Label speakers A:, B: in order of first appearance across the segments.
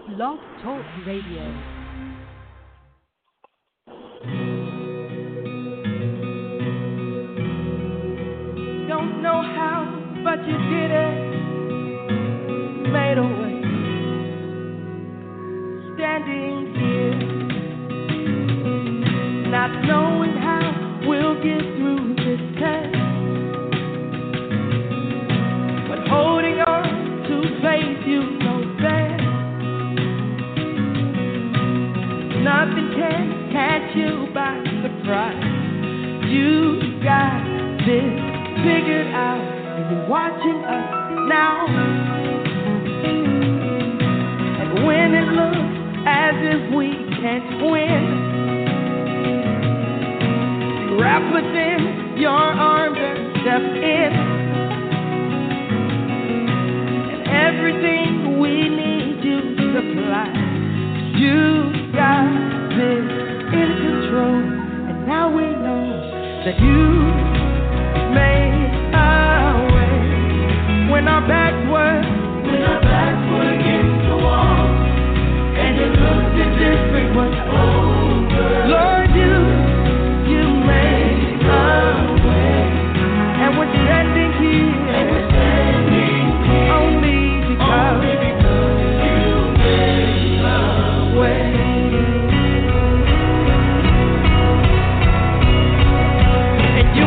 A: Blog Talk Radio.
B: Don't know how, but you did it. Made a way. Standing here, not knowing how we'll get through this test, but holding on to faith, you know best. Nothing can catch you by surprise. You got this figured out, and you're watching us now. And when it looks as if we can't win, you wrap within your arms and step in. And everything we need you to supply. You got this in control, and now we know that you made our way. When our backs were against the wall, and it looked as if it was over, Lord, you made our way. And we're standing here, only because you made our way. And you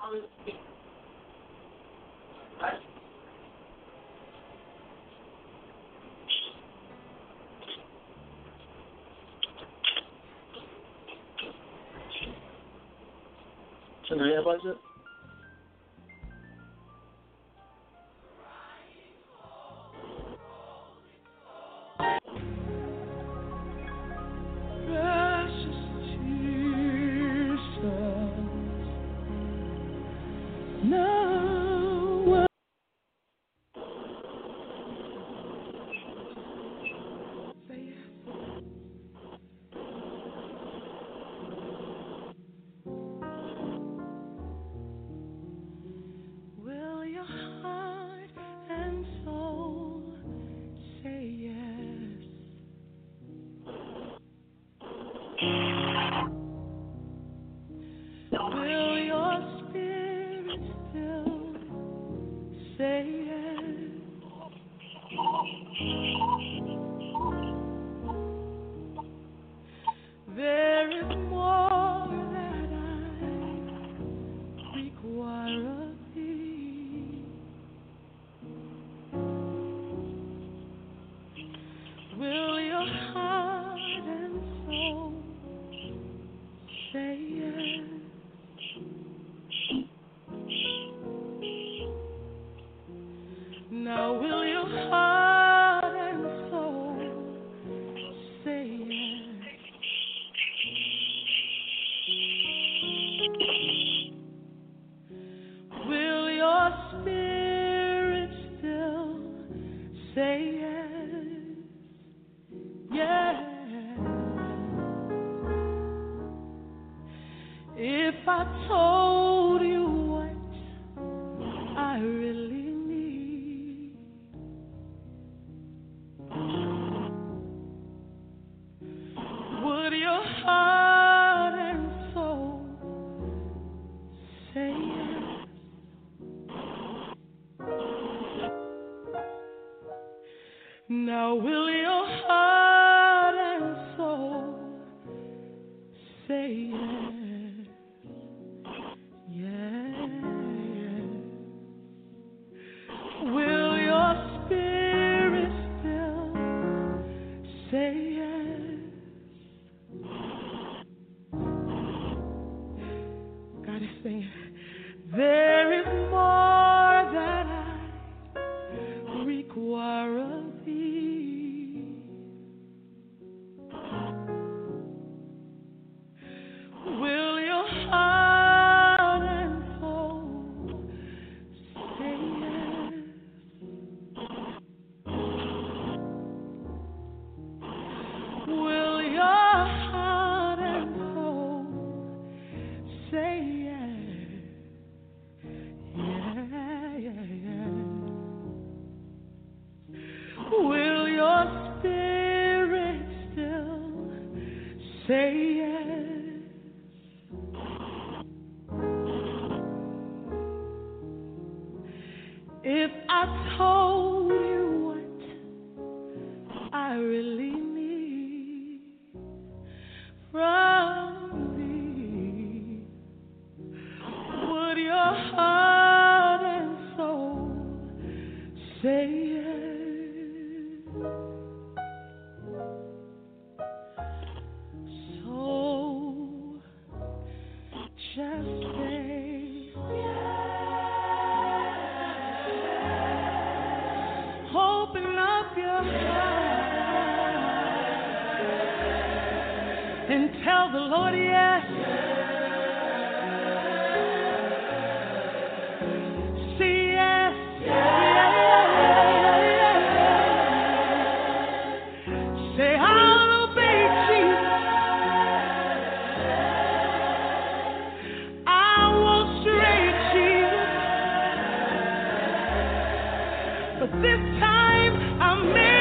A: Chandelier budget?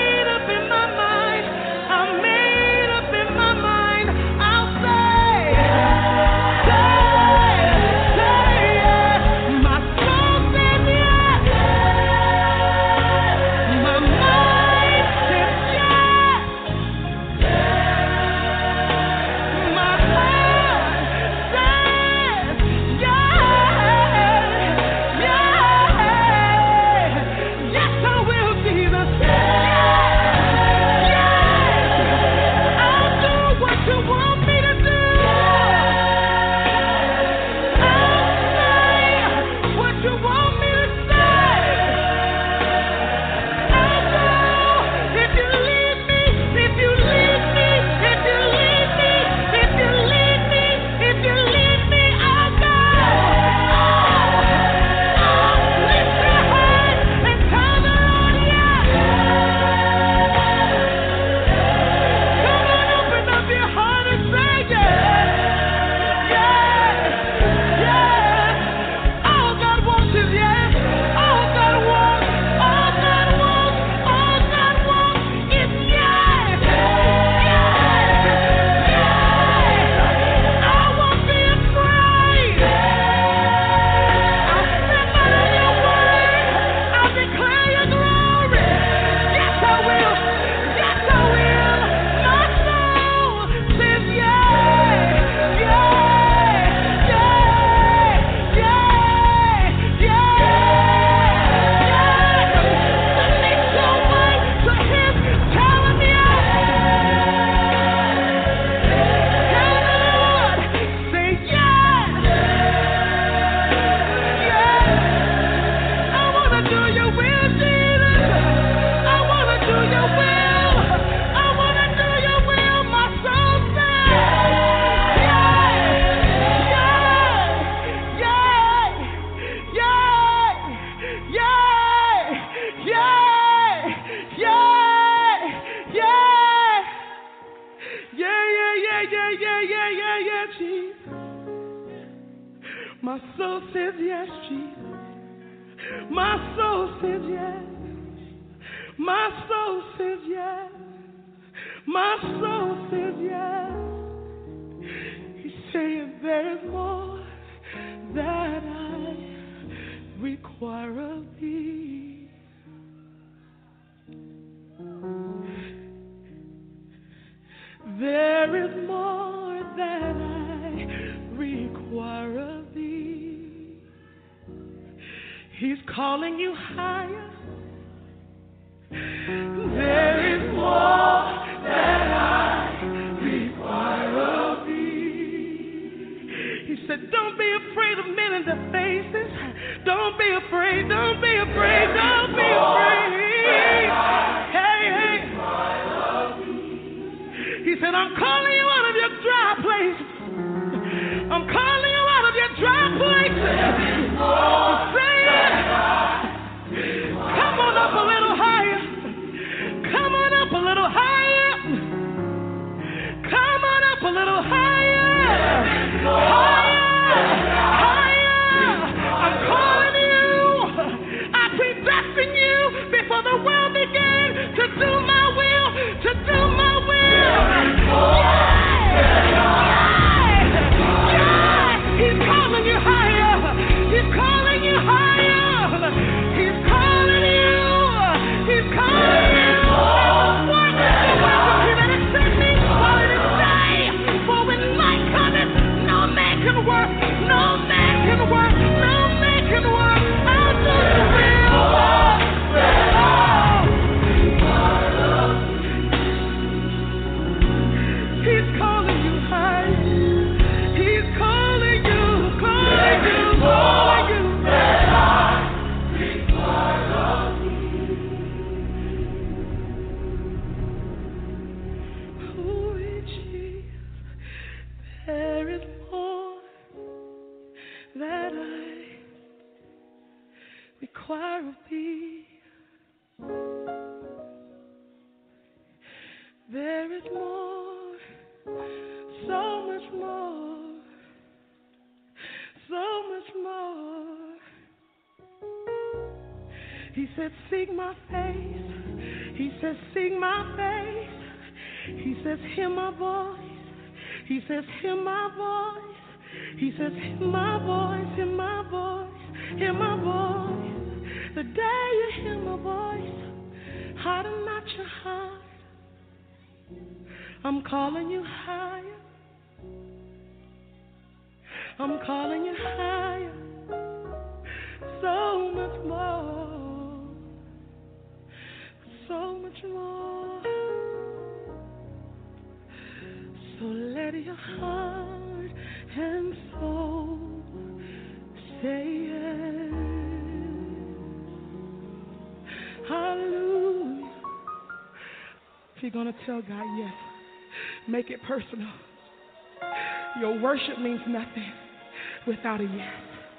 B: I'll say My soul says yes, Jesus. My soul says yes. My soul says yes. My soul says yes. He's saying there is more that I require of thee. There is more that I require of thee. He's calling you higher. There is more that I require of thee. He said, don't be afraid of men in the faces. Don't be afraid, don't be afraid, don't be afraid. Hey, hey. He said, I'm calling you out of your dry places. I'm calling you out of your dry places. Say it. Come on up a little higher. Come on up a little higher. Come on up a little higher. Higher. Higher. I'm calling you. I predestined you before the world began to do my will, to do my will. He's calling you higher. He's calling you higher. He's calling you. He's calling you. Work the work that accept me while it is day. For when night cometh, no man can work. No man can work. No man can work. I'll do the will. He's calling you higher. He's calling you, calling you, calling you. Oh, Jesus, there is more that I require of thee. There is more, so much more, so much more. He said, seek my face. He says, seek my face. He says, hear my voice. He says, hear my voice. He says, hear my voice, hear my voice, hear my voice. The day you hear my voice, harden not your heart. I'm calling you higher. I'm calling you higher. So much more. So much more. So let your heart and soul say yes. Hallelujah. If you're going to tell God yes, make it personal. Your worship means nothing without a yes.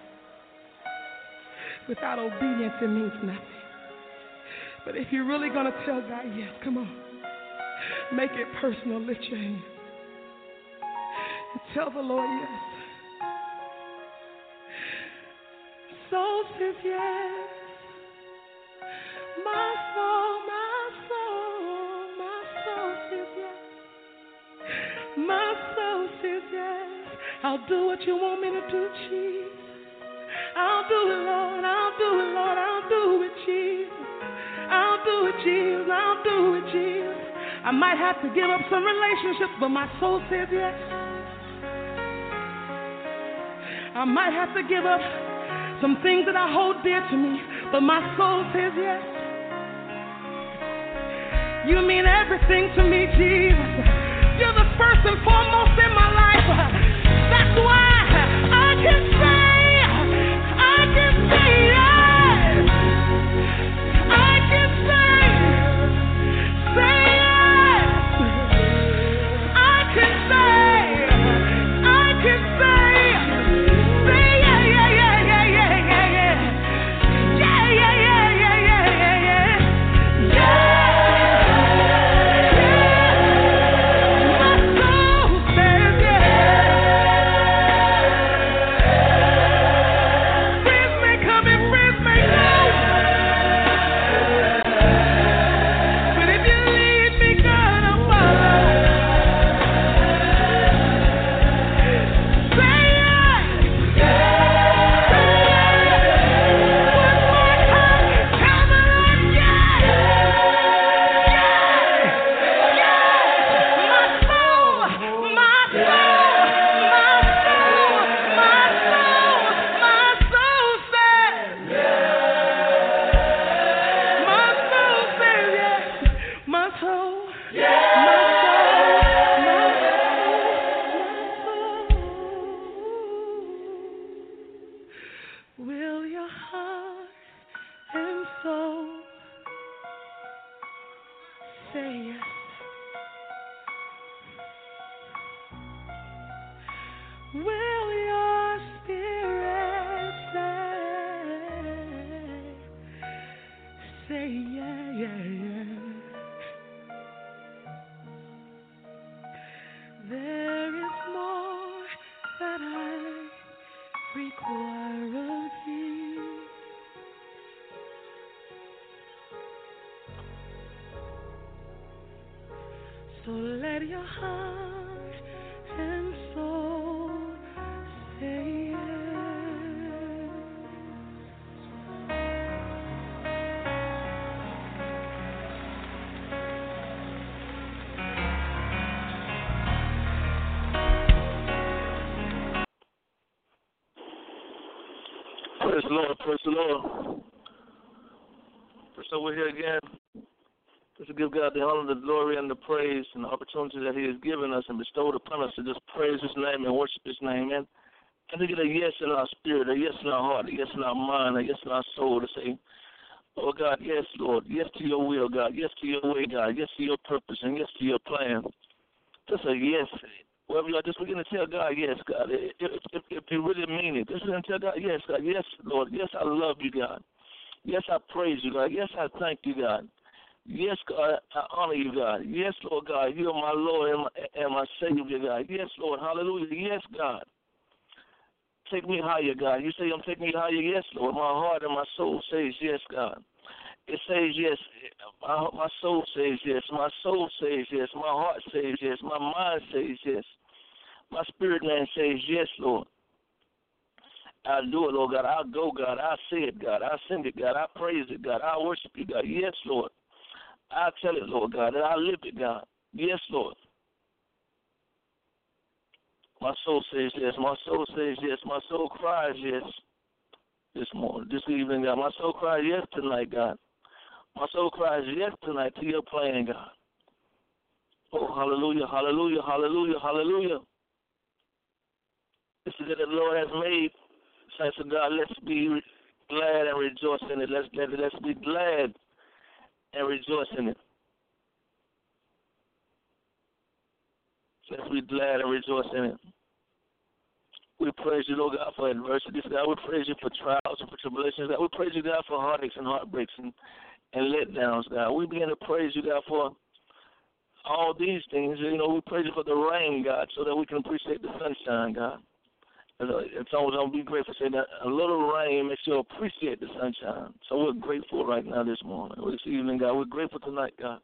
B: Without obedience, it means nothing. But if you're really going to tell God yes, come on. Make it personal. Lift your hand. And tell the Lord yes. Soul says yes. My soul, my soul, my soul says yes. My soul says yes. I'll do what you want me to do, Jesus. I'll do it, Lord. I'll do it, Lord. I'll do it, Jesus. I'll do it, Jesus. I'll do it, Jesus. I might have to give up some relationships, but my soul says yes. I might have to give up some things that I hold dear to me, but my soul says yes. You mean everything to me, Jesus. You're the first and foremost in my life. That's why I can say yes. I can say yes. I can say yeah, yeah, yeah, yeah, yeah, yeah, yeah. Yeah, yeah, yeah, yeah, yeah, yeah, yeah. Yeah. My soul says yes. Will your heart and soul say yes? Will your spirit say yeah, yeah, yeah? There is more that I require of thee. So let your heart and soul say yes.
A: Praise the Lord, praise the Lord. So we're here again just to give God the honor, the glory, and the praise and the opportunity that He has given us and bestowed upon us to just praise His name and worship His name, and to get a yes in our spirit, a yes in our heart, a yes in our mind, a yes in our soul to say, oh God, yes, Lord, yes to your will, God, yes to your way, God, yes to your purpose, and yes to your plan. Just a yes. Wherever you are, just begin to tell God, yes, God. If you really mean it, just begin to tell God, yes, God, yes, Lord, yes, I love you, God. Yes, I praise you, God. Yes, I thank you, God. Yes, God, I honor you, God. Yes, Lord God, you are my Lord and my Savior, God. Yes, Lord, hallelujah. Yes, God. Take me higher, God. You say I'm taking you higher. Yes, Lord. My heart and my soul says yes, God. It says yes. My soul says yes. My soul says yes. My heart says yes. My mind says yes. My spirit man says yes, Lord. I'll do it, Lord God. I'll go, God. I'll say it, God. I'll sing it, God. I'll praise it, God. I'll worship you, God. Yes, Lord. I'll tell it, Lord God, and I'll live it, God. Yes, Lord. My soul says yes. My soul says yes. My soul cries yes this morning, this evening, God. My soul cries yes tonight, God. My soul cries yes tonight to your plan, God. Oh, hallelujah, hallelujah, hallelujah, hallelujah. This is that the Lord has made. Saints of God, let's be glad and rejoice in it. Let's be glad and rejoice in it. Let's be glad and rejoice in it. We praise you, Lord God, for adversities, God. We praise you for trials and for tribulations, God. We praise you, God, for heartaches and heartbreaks and letdowns, God. We begin to praise you, God, for all these things. You know, we praise you for the rain, God, so that we can appreciate the sunshine, God. It's always going to be grateful to say that a little rain makes you appreciate the sunshine. So we're grateful right now this morning, this evening, God. We're grateful tonight, God.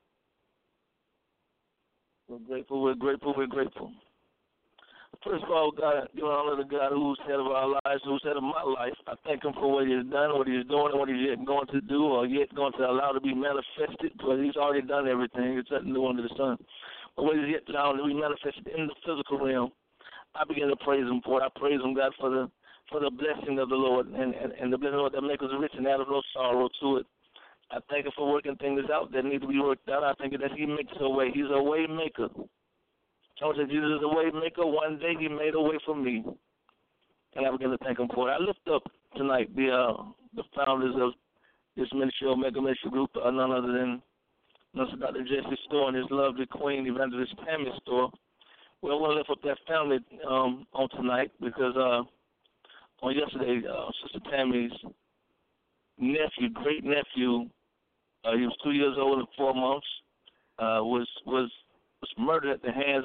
A: We're grateful, we're grateful, we're grateful. First of all, God, give honor to God who's head of our lives, who's head of my life. I thank him for what he has done, what he's doing, and what he's yet going to do, or yet going to allow to be manifested, because he's already done everything. It's nothing new under the sun. But what he's yet allowing to be manifested in the physical realm, I begin to praise him for it. I praise him, God, for the blessing of the Lord and the blessing of the Lord that makes us rich and add no sorrow to it. I thank him for working things out that need to be worked out. I thank him that he makes a way. He's a way maker. I said Jesus is a way maker. One day he made a way for me. And I begin to thank him for it. I lift up tonight the founders of this ministry, Omega Ministry Group, none other than Dr. Jesse Storr and his lovely queen, Evangelist Tammy Storr. Well, I want to lift up that family on tonight because on yesterday, Sister Tammy's nephew, great nephew, he was 2 years old and 4 months, was murdered at the hands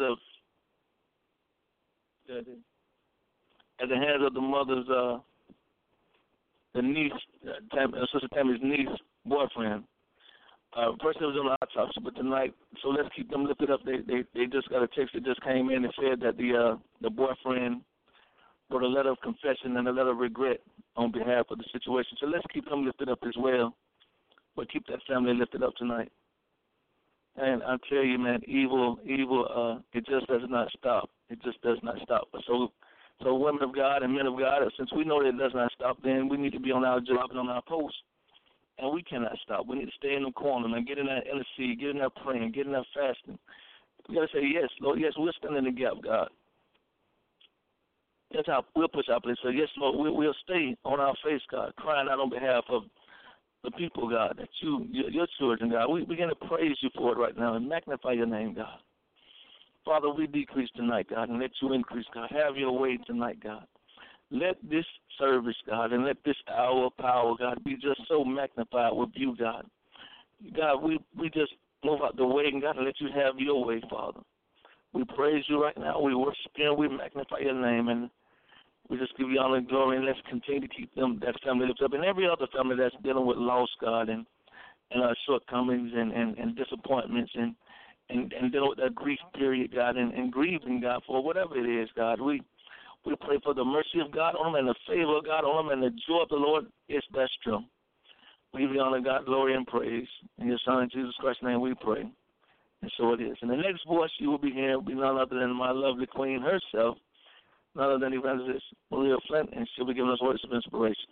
A: of the mother's the niece, Sister Tammy's niece boyfriend. First it was on the autopsy, but tonight, so let's keep them lifted up. They just got a text that just came in and said that the boyfriend wrote a letter of confession and a letter of regret on behalf of the situation. So let's keep them lifted up as well, but keep that family lifted up tonight. And I tell you, man, evil, it just does not stop. It just does not stop. So women of God and men of God, since we know that it does not stop, then we need to be on our job and on our post. And we cannot stop. We need to stay in the corner, man. Get in that intercede, get in that praying, get in that fasting. We got to say, yes, Lord, yes, we'll stand in the gap, God. We'll push our place. So, yes, Lord, we'll stay on our face, God, crying out on behalf of the people, God, that your children, God. We begin to praise you for it right now and magnify your name, God. Father, we decrease tonight, God, and let you increase, God. Have your way tonight, God. Let this service, God, and let this hour of power, God, be just so magnified with you, God. God, we just move out the way, and God, and let you have your way, Father. We praise you right now. We worship you, and we magnify your name, and we just give you honor and glory, and let's continue to keep that family lifted up, and every other family that's dealing with loss, God, and shortcomings and disappointments and dealing with that grief period, God, and grieving, God, for whatever it is, God. We pray for the mercy of God on them and the favor of God on them and the joy of the Lord is their strength. We give you honor, God, glory, and praise. In your Son, Jesus Christ's name, we pray. And so it is. And the next voice you will be hearing will be none other than my lovely queen herself, none other than Evangelist Maria Flint, and she'll be giving us words of inspiration.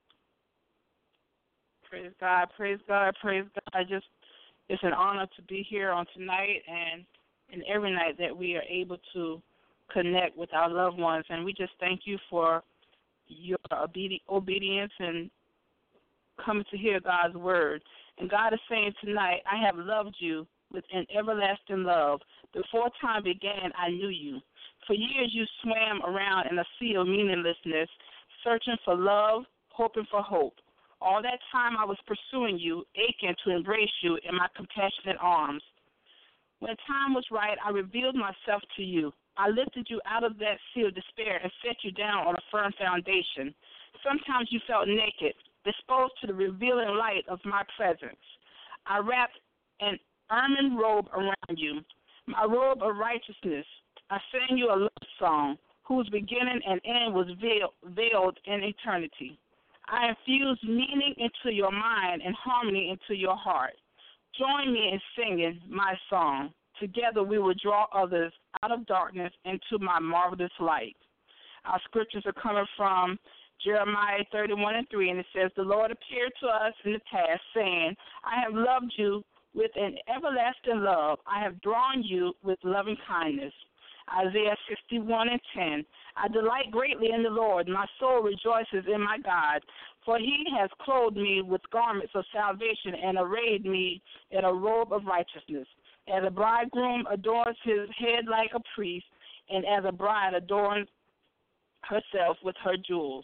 C: Praise God, praise God, praise God. It's an honor to be here on tonight and every night that we are able to connect with our loved ones. And we just thank you for your obedience and coming to hear God's word. And God is saying tonight, I have loved you with an everlasting love. Before time began, I knew you. For years you swam around in a sea of meaninglessness, searching for love, hoping for hope. All that time I was pursuing you, aching to embrace you in my compassionate arms. When time was right, I revealed myself to you. I lifted you out of that sea of despair and set you down on a firm foundation. Sometimes you felt naked, exposed to the revealing light of my presence. I wrapped an ermine robe around you, my robe of righteousness. I sang you a love song whose beginning and end was veiled in eternity. I infused meaning into your mind and harmony into your heart. Join me in singing my song. Together we will draw others out of darkness into my marvelous light. Our scriptures are coming from Jeremiah 31:3, and it says, The Lord appeared to us in the past, saying, I have loved you with an everlasting love. I have drawn you with loving kindness. Isaiah 61:10. I delight greatly in the Lord. My soul rejoices in my God, for he has clothed me with garments of salvation and arrayed me in a robe of righteousness. As a bridegroom adorns his head like a priest, and as a bride adorns herself with her jewels.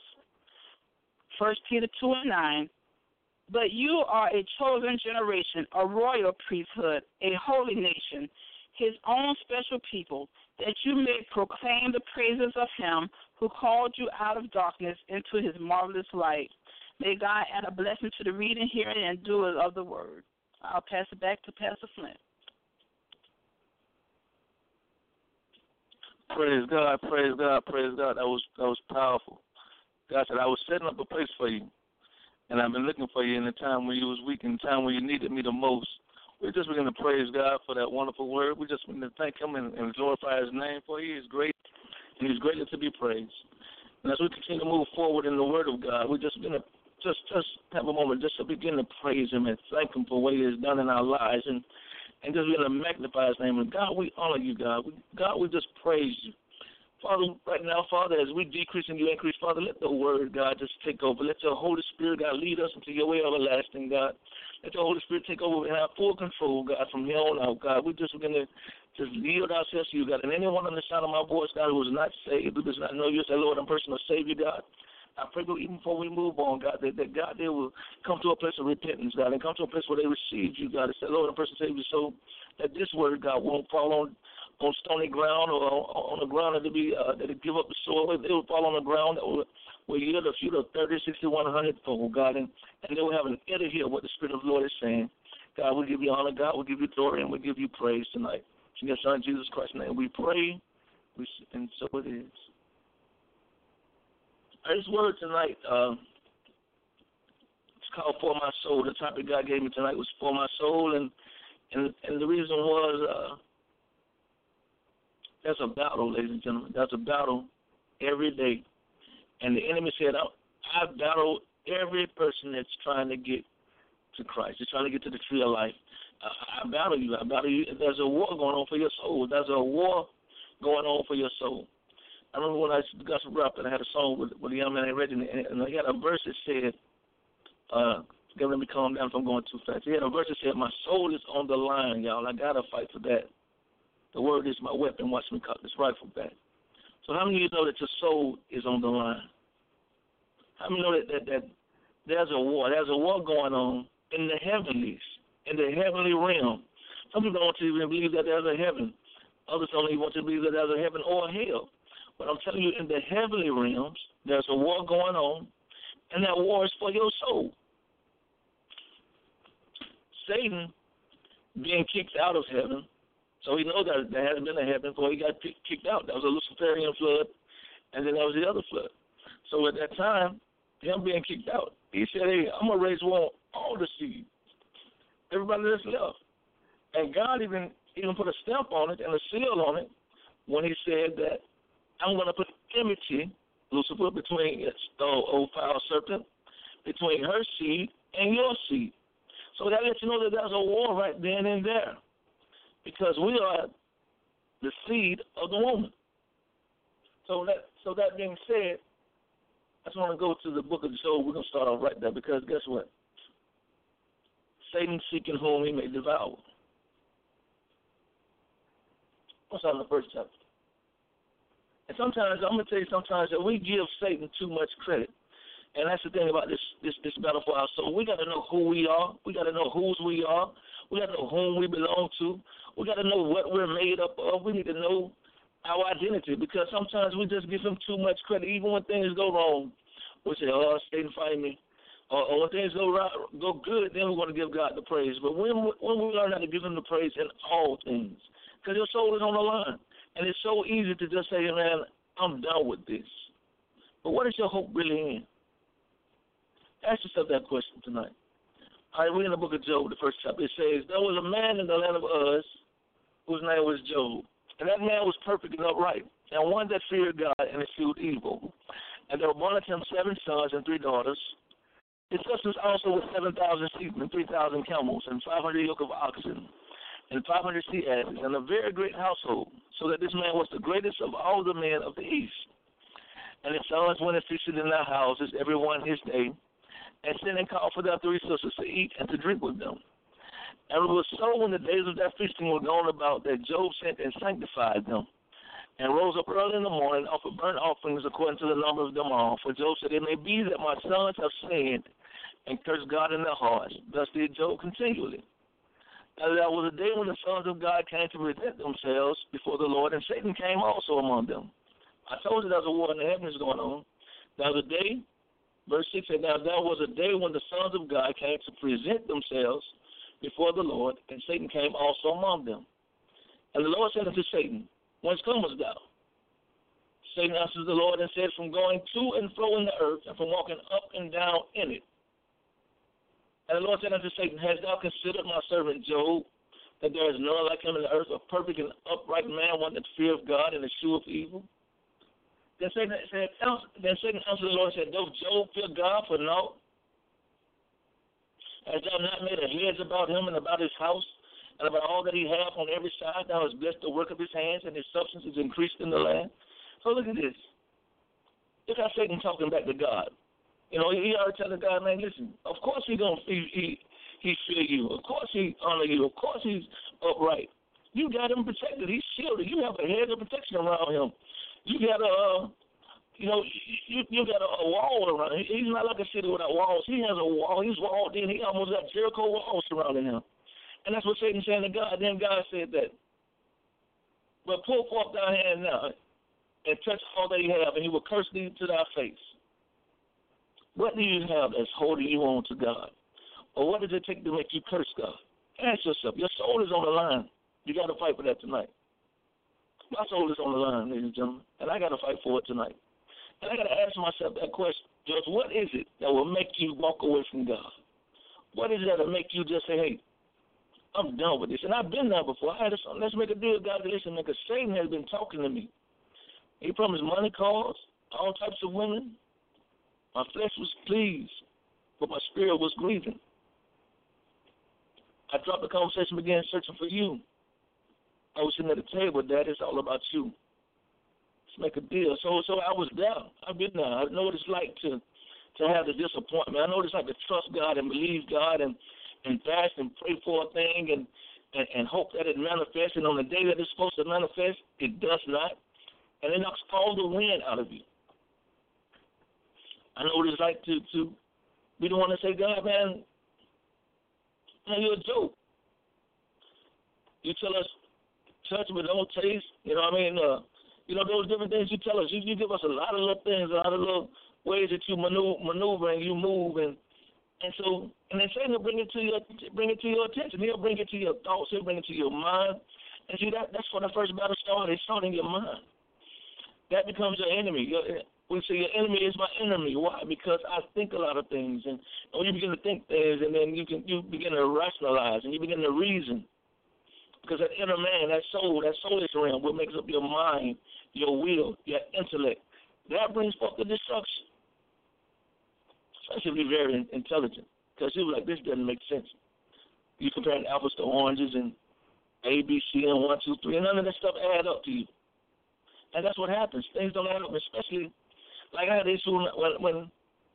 C: 1 Peter 2:9. But you are a chosen generation, a royal priesthood, a holy nation, his own special people, that you may proclaim the praises of him who called you out of darkness into his marvelous light. May God add a blessing to the reading, hearing, and doers of the word. I'll pass it back to Pastor Flint.
A: Praise God, praise God, praise God. That was powerful. God said, I was setting up a place for you, and I've been looking for you in the time when you was weak, in the time when you needed me the most. We're just going to praise God for that wonderful word. We're just going to thank him and glorify his name for he is great, and he's greatly to be praised. And as we continue to move forward in the word of God, we're just going to just have a moment just to begin to praise him and thank him for what he has done in our lives and just begin to magnify his name. And God, we honor you, God. God, we just praise you. Father, right now, Father, as we decrease and you increase, Father, let the word, God, just take over. Let your Holy Spirit, God, lead us into your way everlasting, God. Let your Holy Spirit take over and have full control, God, from here on out, God. We're just going to just yield ourselves to you, God. And anyone on the sound of my voice, God, who is not saved, who does not know you as their Lord and personal Savior, God, I pray, God, even before we move on, God, that God, they will come to a place of repentance, God, and come to a place where they receive you, God, as their Lord and personal Savior, so that this word, God, won't fall on stony ground or on the ground that it give up the soil. It will fall on the ground that will yield a few to 30, 60, 100 fold, God, and they will have an ear to hear what the Spirit of the Lord is saying. God, we give you honor, God, we give you glory, and we give you praise tonight. In your Son, Jesus Christ's name, we pray, and so it is. This word tonight, it's called For My Soul. The topic God gave me tonight was For My Soul, and the reason was there's a battle, ladies and gentlemen. There's a battle every day. And the enemy said, I battle every person that's trying to get to Christ. They're trying to get to the tree of life. I battle you. I battle you. There's a war going on for your soul. There's a war going on for your soul. I remember when I got some rap and I had a song with a young man named Reggie, and I had a verse that said, let me calm down if I'm going too fast. He had a verse that said, my soul is on the line, y'all. I got to fight for that. The word is my weapon. Watch me cock this rifle back. So how many of you know that your soul is on the line? How many know that there's a war? There's a war going on in the heavenlies, in the heavenly realm. Some people don't want to even believe that there's a heaven. Others don't even want to believe that there's a heaven or a hell. But I'm telling you, in the heavenly realms, there's a war going on, and that war is for your soul. Satan being kicked out of heaven, so he knows that there hasn't been a heaven before he got kicked out. That was a Luciferian flood, and then there was the other flood. So at that time, him being kicked out, he said, hey, I'm going to raise war on all the seed. Everybody that's left. And God even put a stamp on it and a seal on it when he said that I'm going to put enmity, Lucifer, between old foul serpent, between her seed and your seed. So that lets you know that there's a war right then and there, because we are the seed of the woman. So that being said, I just want to go to the book of Job. We're going to start off right there, because guess what? Satan seeking whom he may devour. What's on the first chapter? And sometimes, I'm going to tell you sometimes that we give Satan too much credit. And that's the thing about this battle for our soul. We got to know who we are. We got to know whose we are. We got to know whom we belong to. We got to know what we're made up of. We need to know our identity, because sometimes we just give him too much credit. Even when things go wrong, we say, oh, Satan fight me. Or when things go good, then we're going to give God the praise. But when we learn how to give him the praise in all things, because your soul is on the line. And it's so easy to just say, man, I'm done with this. But what is your hope really in? Ask yourself that question tonight. All right, we're in the book of Job, the first chapter. It says, there was a man in the land of Uz whose name was Job. And that man was perfect and upright, and one that feared God and eschewed evil. And there were born unto him 7 sons and 3 daughters. His substance also was 7,000 sheep and 3,000 camels and 500 yoke of oxen and 500 sea asses, and a very great household, so that this man was the greatest of all the men of the east. And his sons went and feasted in their houses, every one his day, and sent and called for their 3 sisters to eat and to drink with them. And it was so, when the days of their feasting were gone about, that Job sent and sanctified them, and rose up early in the morning, offered burnt offerings according to the number of them all. For Job said, it may be that my sons have sinned and cursed God in their hearts. Thus did Job continually. And there was a day when the sons of God came to present themselves before the Lord, and Satan came also among them. I told you there was a war in the heavens going on. There was a day, verse 6 said, now there was a day when the sons of God came to present themselves before the Lord, and Satan came also among them. And the Lord said unto Satan, whence comest thou? Satan answered the Lord and said, from going to and fro in the earth, and from walking up and down in it. And the Lord said unto Satan, hast thou considered my servant Job, that there is none like him in the earth, a perfect and upright man, one that feareth God and escheweth evil? Then Satan answered the Lord and said, doth Job fear God for naught? Hast thou not made a hedge about him and about his house, and about all that he hath on every side? Thou hast blessed the work of his hands, and his substance is increased in the land. So look at this. Look how Satan talking back to God. You know, he already telling God, man, listen, of course he fear you. Of course he honor you. Of course he's upright. You got him protected. He's shielded. You have a hedge of protection around him. You got you got a wall around him. He's not like a city without walls. He has a wall. He's walled in. He almost got Jericho walls surrounding him. And that's what Satan's saying to God. Then God said that, but pull forth thy hand now and touch all that he have, and he will curse thee to thy face. What do you have that's holding you on to God? Or what does it take to make you curse God? Ask yourself. Your soul is on the line. You got to fight for that tonight. My soul is on the line, ladies and gentlemen, and I got to fight for it tonight. And I got to ask myself that question, Judge, what is it that will make you walk away from God? What is it that will make you just say, hey, I'm done with this? And I've been there before. I had a song, let's make a deal with God to listen, because Satan has been talking to me. He promised money, cars, all types of women. My flesh was pleased, but my spirit was grieving. I dropped the conversation, began searching for you. I was sitting at the table, Dad, it's all about you. make a deal. So I was there. I've been there. I know what it's like to have the disappointment. I know what it's like to trust God and believe God and fast and pray for a thing and hope that it manifests. And on the day that it's supposed to manifest, it does not. And it knocks all the wind out of you. I know what it's like to be the one to say, God, man, you're a joke. You tell us, touch but don't taste. You know what I mean? Those different things you tell us. You give us a lot of little things, a lot of little ways that you maneuver and you move, and then Satan will bring it to your attention. He'll bring it to your thoughts. He'll bring it to your mind. And see, that's when the first battle started. It started in your mind. That becomes your enemy. We say your enemy is my enemy. Why? Because I think a lot of things, and when you begin to think things, and then you begin to rationalize and you begin to reason. Because that inner man, that soulish realm, what makes up your mind, your will, your intellect, that brings forth the destruction. Especially if you're very intelligent. Because you're like, this doesn't make sense. You're comparing apples to oranges and A, B, C, and 1, 2, 3, and none of that stuff add up to you. And that's what happens. Things don't add up, especially, like I had this when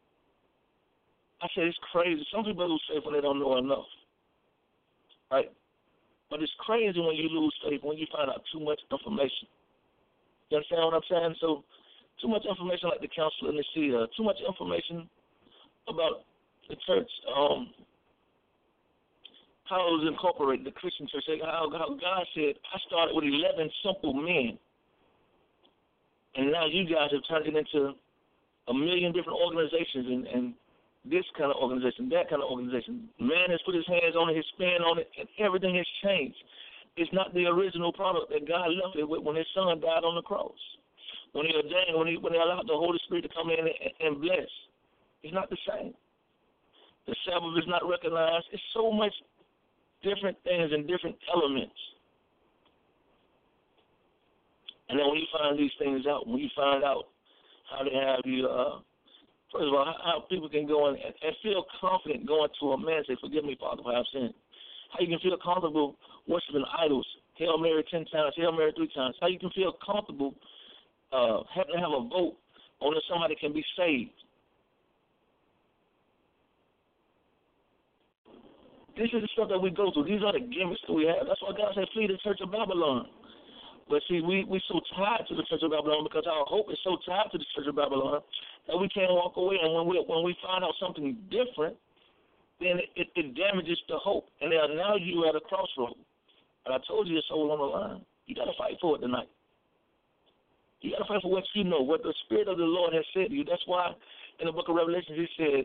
A: I say it's crazy. Some people lose faith when they don't know enough. Right? But it's crazy when you lose faith, when you find out too much information. You understand what I'm saying? So, too much information like the council in the Nicaea, too much information about the church, how it was incorporated, the Christian church, how God said, I started with 11 simple men, and now you guys have turned it into a million different organizations and this kind of organization, that kind of organization. Man has put his hands on it, his spin on it, and everything has changed. It's not the original product that God left it with when his son died on the cross. When he ordained, when he allowed the Holy Spirit to come in and bless. It's not the same. The Sabbath is not recognized. It's so much different things and different elements. And then when you find these things out, when you find out how they have you, first of all, how people can go and feel confident going to a man and say, forgive me, Father, for I have sinned. How you can feel comfortable worshiping idols, Hail Mary 10 times, Hail Mary 3 times. How you can feel comfortable having to have a vote on if somebody can be saved. This is the stuff that we go through. These are the gimmicks that we have. That's why God said, flee the church of Babylon. But see, we're so tied to the church of Babylon because our hope is so tied to the church of Babylon that we can't walk away. And when we find out something different, then it damages the hope. And now you're at a crossroad. And I told you your soul on the line. You got to fight for it tonight. You got to fight for what you know, what the Spirit of the Lord has said to you. That's why in the book of Revelation he said,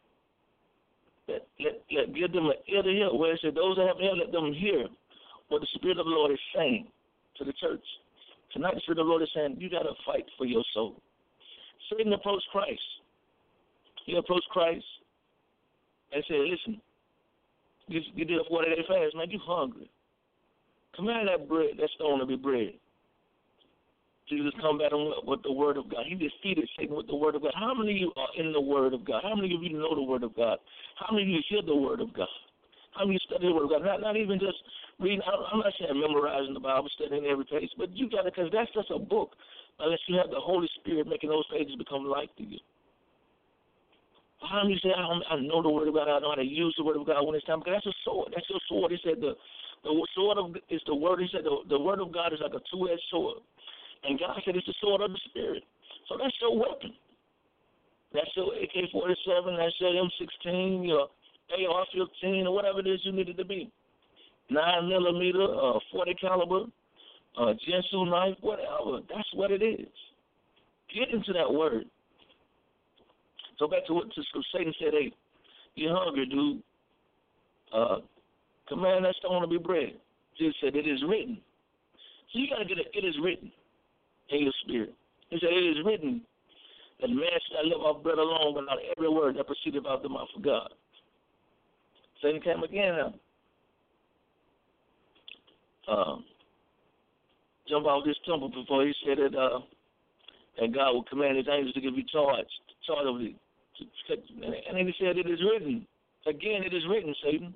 A: let give them an ear to hear. Where it said, those that have an ear, let them hear what the Spirit of the Lord is saying to the church. Tonight the Spirit of the Lord is saying, you got to fight for your soul. Satan approached Christ. He approached Christ and said, listen, you did a 40-day fast, man, you hungry. Command that stone to be bread. Jesus come back with the Word of God. He defeated Satan with the Word of God. How many of you are in the Word of God? How many of you know the Word of God? How many of you hear the Word of God? How many of you study the Word of God? Not even just reading. I'm not saying memorizing the Bible, studying every page, but you got to, because that's just a book, unless you have the Holy Spirit making those pages become life to you. How many of you say, I know the Word of God, I know how to use the Word of God when it's time? Because that's a sword. That's your sword. He said the sword is the Word. He said the Word of God is like a two-edged sword. And God said it's the sword of the Spirit. So that's your weapon. That's your AK-47, that's your M16, your AR-15, or whatever it is you need it to be. 9mm, 40 caliber, Gensu knife, whatever. That's what it is. Get into that word. So back to what Satan said, hey, you're hungry, dude. Command that stone to be bread. Jesus said, it is written. So you got to get it is written in your spirit. He said, it is written that man shall live off bread alone, but not every word that proceedeth out of the mouth of God. Satan came again now. Jump off this temple before he said that God will command his angels to give you charge of it. And then he said, it is written. Again, it is written, Satan.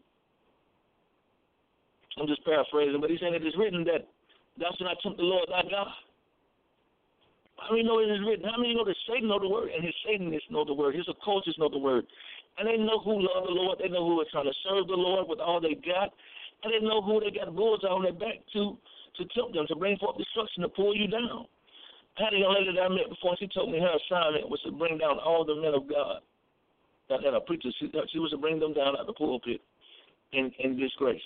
A: I'm just paraphrasing, but he's saying it is written that thou shalt not tempt the Lord thy God. How many know it is written? How many know that Satan know the word and his Satanists know the word? His occultists know the word. And they know who love the Lord. They know who are trying to serve the Lord with all they got. And they know who they got bullseye on their back to tempt them, to bring forth destruction, to pull you down. I had a young lady that I met before. She told me her assignment was to bring down all the men of God that are preachers. She was to bring them down out the pulpit in disgrace.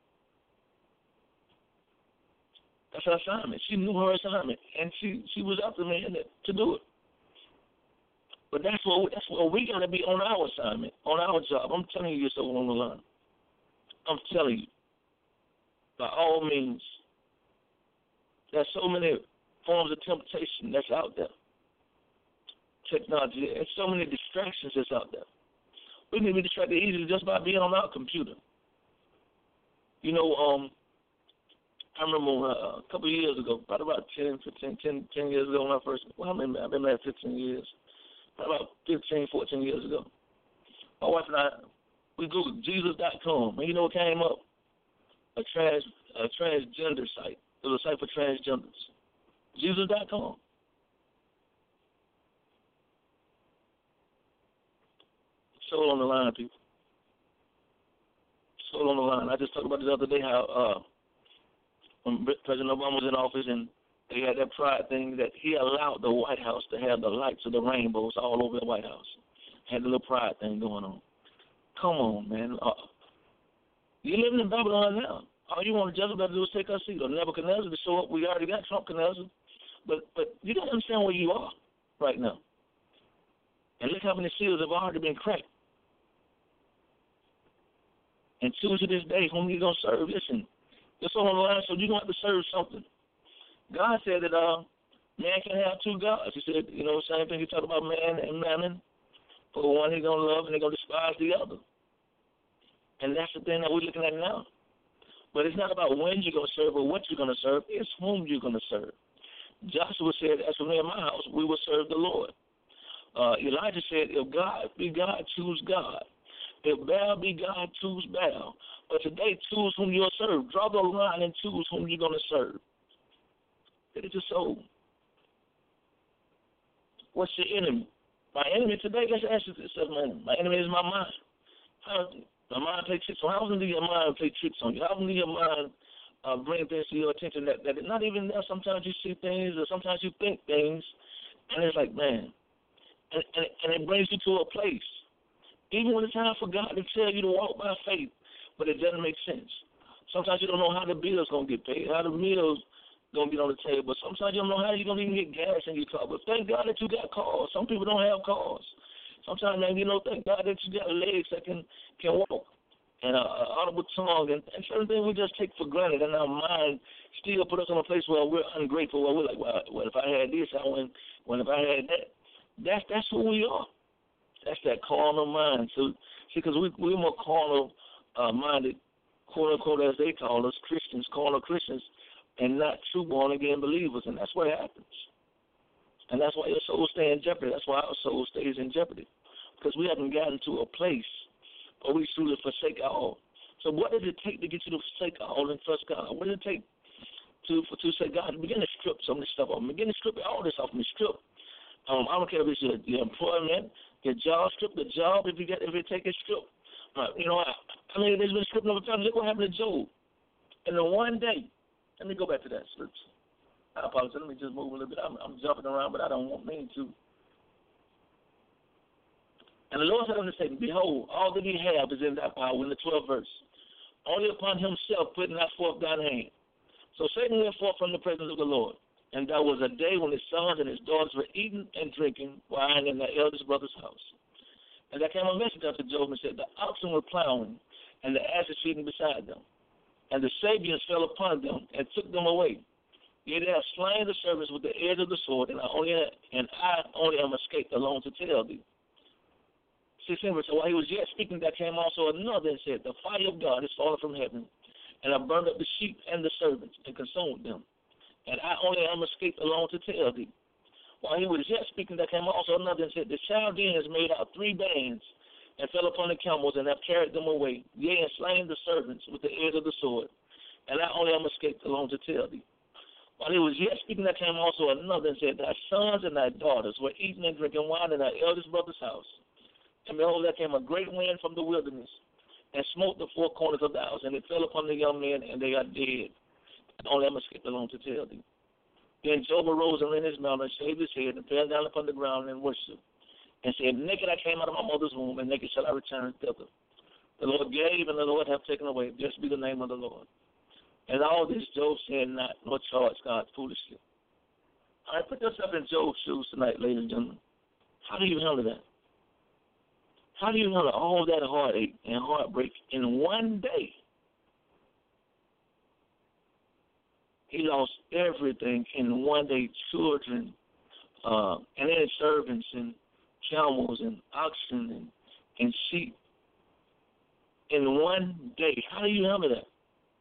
A: That's her assignment. She knew her assignment, and she was after me to do it. But that's what we got to be on our assignment, on our job. I'm telling you, you're so on the line. I'm telling you, by all means, there's so many forms of temptation that's out there. Technology, and so many distractions that's out there. We can be distracted easily just by being on our computer. You know, I remember a couple of years ago, probably about 10 years ago when I first, I've been married 15 years, about 15, 14 years ago. My wife and I, we Googled Jesus.com, and you know what came up? A transgender site. It was a site for transgenders. Jesus.com. Soul on the line, people. Soul on the line. I just talked about this the other day how when President Obama was in office and they had that pride thing that he allowed the White House to have the lights of the rainbows all over the White House. Had the little pride thing going on. Come on, man. You're living in Babylon now. All you want Jezebel to do is take our seat, or Nebuchadnezzar to show up. We already got Trumpknezzar. But you got to understand where you are right now. And look how many seals have already been cracked. And choose to this day whom you're going to serve. Listen, it's on the line, so you're going to have to serve something. God said that man can have two gods. He said, you know, same thing he talked about man and mammon. For one he's going to love and they're going to despise the other. And that's the thing that we're looking at now. But it's not about when you're going to serve or what you're going to serve. It's whom you're going to serve. Joshua said, as for me and my house, we will serve the Lord. Elijah said, if God be God, choose God. If Baal be God, choose Baal. But today, choose whom you'll serve. Draw the line and choose whom you're going to serve. It is your soul. What's your enemy? My enemy today, let's ask yourself, man, my enemy is my mind. My mind plays tricks on you. How often do your mind play tricks on you? How often do your mind bring things to your attention that not even there? Sometimes you see things or sometimes you think things, and it's like, man, and it brings you to a place. Even when it's time for God to tell you to walk by faith, but it doesn't make sense. Sometimes you don't know how the bill's going to get paid, how the meal's going to get on the table. Sometimes you don't know how you're going to even get gas in your car. But thank God that you got cars. Some people don't have cars. Sometimes, man, you know, thank God that you got legs that can walk and an audible tongue and certain things we just take for granted, and our mind still put us in a place where we're ungrateful, where we're like, well if I had this, I wouldn't. Well, if I had that, that's who we are. That's that carnal mind. So, see, because we're more carnal minded, quote unquote, as they call us, Christians, carnal Christians, and not true born again believers, and that's what happens. And that's why your soul stays in jeopardy. That's why our soul stays in jeopardy, because we haven't gotten to a place where we truly forsake all. So what does it take to get you to forsake all and trust God? What does it take to say, God, begin to strip some of this stuff off? Begin to strip all this off. Strip. I don't care if it's your employment, your job. Strip the job if it take a strip. You know, I mean, there's been stripping over time. Look what happened to Job. And in one day, let me go back to that scripture. I apologize. Let me just move a little bit. I'm jumping around, but I don't want me to. And the Lord said unto Satan, behold, all that he have is in thy power, in the 12th verse. Only upon himself put not forth thine hand. So Satan went forth from the presence of the Lord. And there was a day when his sons and his daughters were eating and drinking wine in their eldest brother's house. And there came a message unto Job and said, the oxen were plowing, and the asses feeding beside them. And the Sabians fell upon them and took them away. Yet they have slain the servants with the edge of the sword, and I only am escaped alone to tell thee. 16 verse, so while he was yet speaking, there came also another and said, the fire of God is fallen from heaven, and I burned up the sheep and the servants, and consumed them. And I only am escaped alone to tell thee. While he was yet speaking, there came also another and said, the Chaldeans made out 3 bands, and fell upon the camels, and have carried them away, yea, and slain the servants with the edge of the sword. And I only am escaped alone to tell thee. While he was yet speaking, there came also another and said, Thy sons and thy daughters were eating and drinking wine in thy eldest brother's house. And behold, there came a great wind from the wilderness, and smote the four corners of the house, and it fell upon the young men, and they are dead. Only I'm going to skip along to tell thee. Then Job arose and leaned his mouth and shaved his head, and fell down upon the ground and worshipped, and said, Naked I came out of my mother's womb, and naked shall I return thither. The Lord gave, and the Lord hath taken away. Blessed be the name of the Lord. And all this Job said not, nor charged God foolishly. All right, put yourself in Job's shoes tonight, ladies and gentlemen. How do you handle that? How do you handle all that heartache and heartbreak in one day? He lost everything in one day, children, and then servants and camels and oxen and sheep in one day. How do you handle that?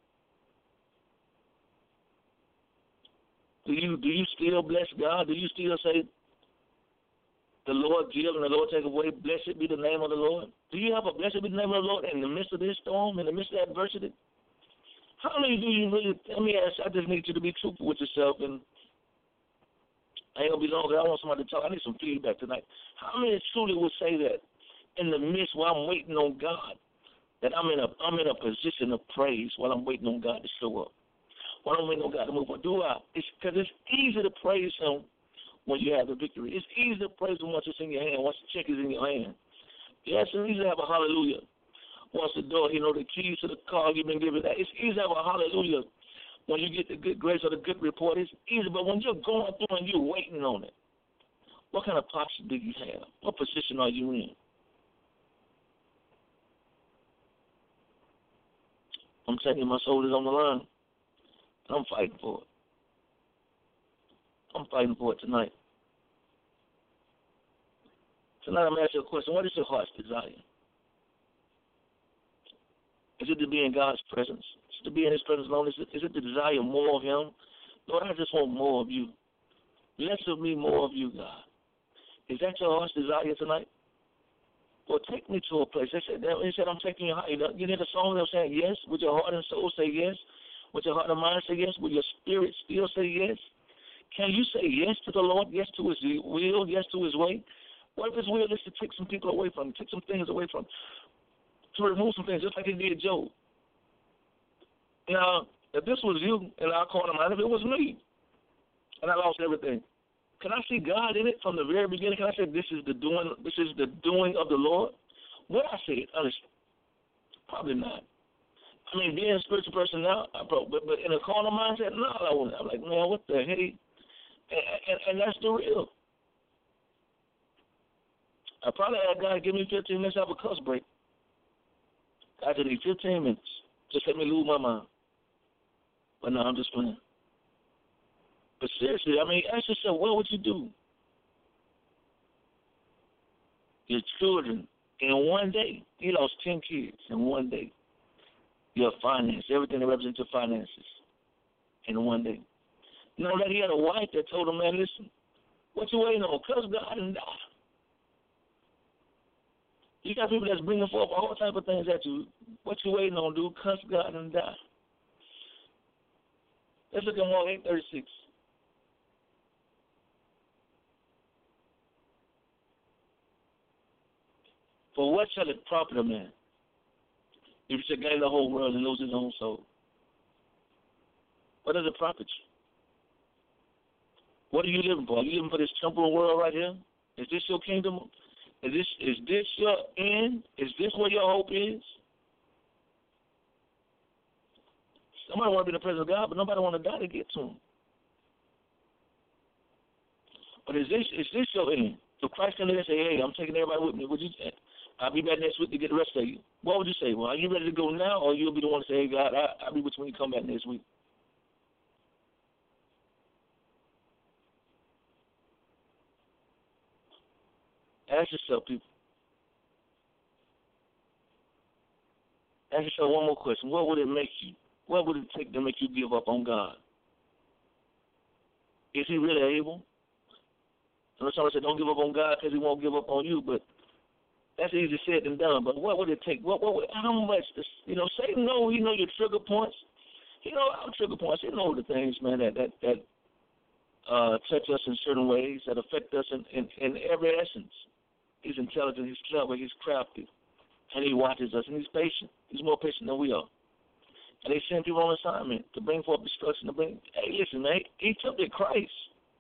A: Do you still bless God? Do you still say, the Lord give and the Lord take away, blessed be the name of the Lord? Do you have a blessed be the name of the Lord in the midst of this storm, in the midst of adversity? How many do you really, let me ask, I just need you to be truthful with yourself, and I ain't going to be long, because I want somebody to talk. I need some feedback tonight. How many truly would say that in the midst while I'm waiting on God, that I'm in a position of praise while I'm waiting on God to show up? While I'm waiting on God to move on? Because it's easy to praise Him when you have the victory. It's easy to praise Him once it's in your hand, once the check is in your hand. Yes, it's easy to have a hallelujah. Once the door, the keys to the car you've been given that. It's easy to have a hallelujah when you get the good grace or the good report. It's easy, but when you're going through and you're waiting on it, what kind of posture do you have? What position are you in? I'm telling you, my soul is on the line. I'm fighting for it. I'm fighting for it tonight. Tonight I'm going to ask you a question. What is your heart's desire? Is it to be in God's presence? Is it to be in His presence alone? Is it to desire more of Him? Lord, I just want more of you. Less of me, more of you, God. Is that your heart's desire tonight? Well, take me to a place. He said, I'm taking you higher. You hear the song that was saying yes? Would your heart and soul say yes? Would your heart and mind say yes? Would your spirit still say yes? Can you say yes to the Lord, yes to His will, yes to His way? What if His will is to take some people away from Him, take some things away from Him, to remove some things, just like He did Job? Now, if this was you in our corner mind, if it was me, and I lost everything, can I see God in it from the very beginning? Can I say this is the doing of the Lord? Would I say it? Honestly, probably not. I mean, being a spiritual person now, but in a carnal mindset, no, I wouldn't. I'm like, man, what the heck? And that's the real. I probably had God give me 15 minutes to have a cuss break. I just need 15 minutes. Just let me lose my mind. But no, I'm just playing. But seriously, I mean, ask yourself, what would you do? Your children, in one day, you lost 10 kids in one day. Your finance, everything that represents your finances in one day. You know that he had a wife that told him, man, listen, what you waiting on? Cuss God and die. You got people that's bringing forth all type of things at you. What you waiting on, dude? Cuss God and die. Let's look at Mark 8:36. For what shall it profit a man if he should gain the whole world and lose his own soul? What does it profit you? What are you living for? Are you living for this temporal world right here? Is this your kingdom? Is this your end? Is this where your hope is? Somebody want to be in the presence of God, but nobody want to die to get to Him. But is this your end? So Christ come in and say, hey, I'm taking everybody with me. Would you? I'll be back next week to get the rest of you. What would you say? Well, are you ready to go now, or you'll be the one to say, hey, God, I'll be with you when you come back next week? Ask yourself, people. Ask yourself one more question. What would it take to make you give up on God? Is He really able? I know somebody said don't give up on God because He won't give up on you, but that's easier said than done. But what would it take? How much? Satan knows. He knows your trigger points. Our trigger points, the things, man, that touch us in certain ways, that affect us in every essence. He's intelligent, he's clever, he's crafty, and he watches us, and he's patient. He's more patient than we are. And they send people on assignment to bring forth destruction, hey, listen, man, he took the Christ.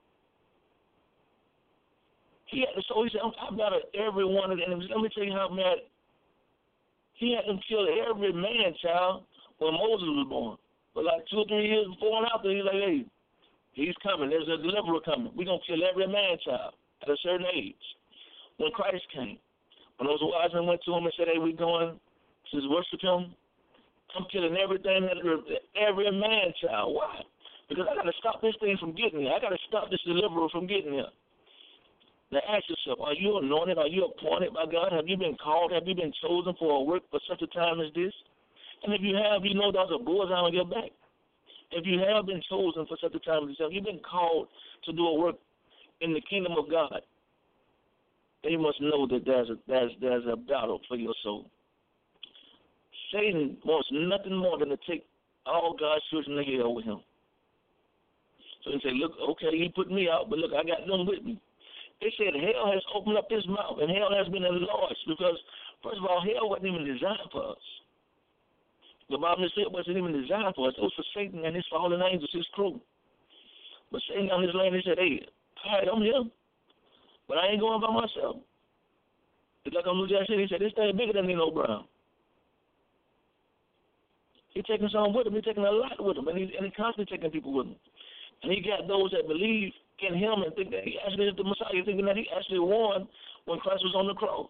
A: He said, I've got every one of the enemies. Let me tell you how mad. He had them kill every man child when Moses was born. But like 2 or 3 years before and after, he's like, hey, he's coming. There's a deliverer coming. We're going to kill every man child at a certain age. When Christ came, when those wise men went to him and said, hey, we're going to worship him, I'm killing everything, every man child. Why? Because I got to stop this thing from getting here. I got to stop this deliverer from getting here. Now ask yourself, are you anointed? Are you appointed by God? Have you been called? Have you been chosen for a work for such a time as this? And if you have, you know there's a bullseye on your back. If you have been chosen for such a time as this, if you've been called to do a work in the kingdom of God, then you must know that there's a battle for your soul. Satan wants nothing more than to take all God's children to hell with him. So he say, look, okay, he put me out, but look, I got them with me. They said hell has opened up its mouth, and hell has been enlarged because, first of all, hell wasn't even designed for us. The Bible said it wasn't even designed for us. It was for Satan and his fallen angels, his crew. But Satan on his land, he said, hey, all right, I'm here, but I ain't going by myself. It's like on New Jack City, he said, this thing bigger than Nino Brown. He's taking some with him. He's taking a lot with him, and he's constantly taking people with him. And he got those that believe in him and think that he actually is the Messiah, thinking that he actually won when Christ was on the cross.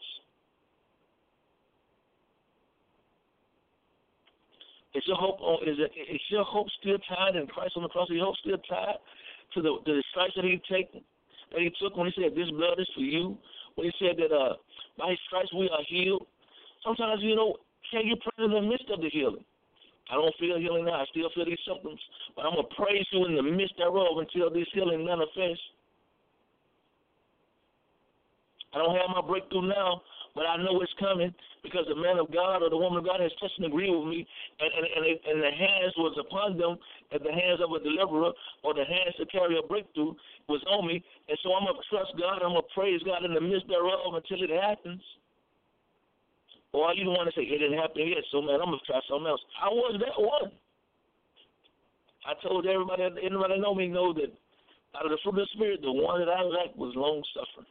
A: Is your hope still tied in Christ on the cross? Is your hope still tied to the stripes that he took when he said, this blood is for you? When he said that by his stripes we are healed? Sometimes, can you pray in the midst of the healing? I don't feel healing now. I still feel these symptoms. But I'm going to praise you in the midst thereof until this healing manifests. I don't have my breakthrough now, but I know it's coming because the man of God or the woman of God has touched and agreed with me, and the hands was upon them, and the hands of a deliverer or the hands to carry a breakthrough was on me. And so I'm going to trust God. I'm going to praise God in the midst thereof until it happens. Or you don't want to say it didn't happen yet, so man, I'm going to try something else. I was that one. I told everybody that know me know that out of the fruit of the Spirit, the one that I liked was long-suffering.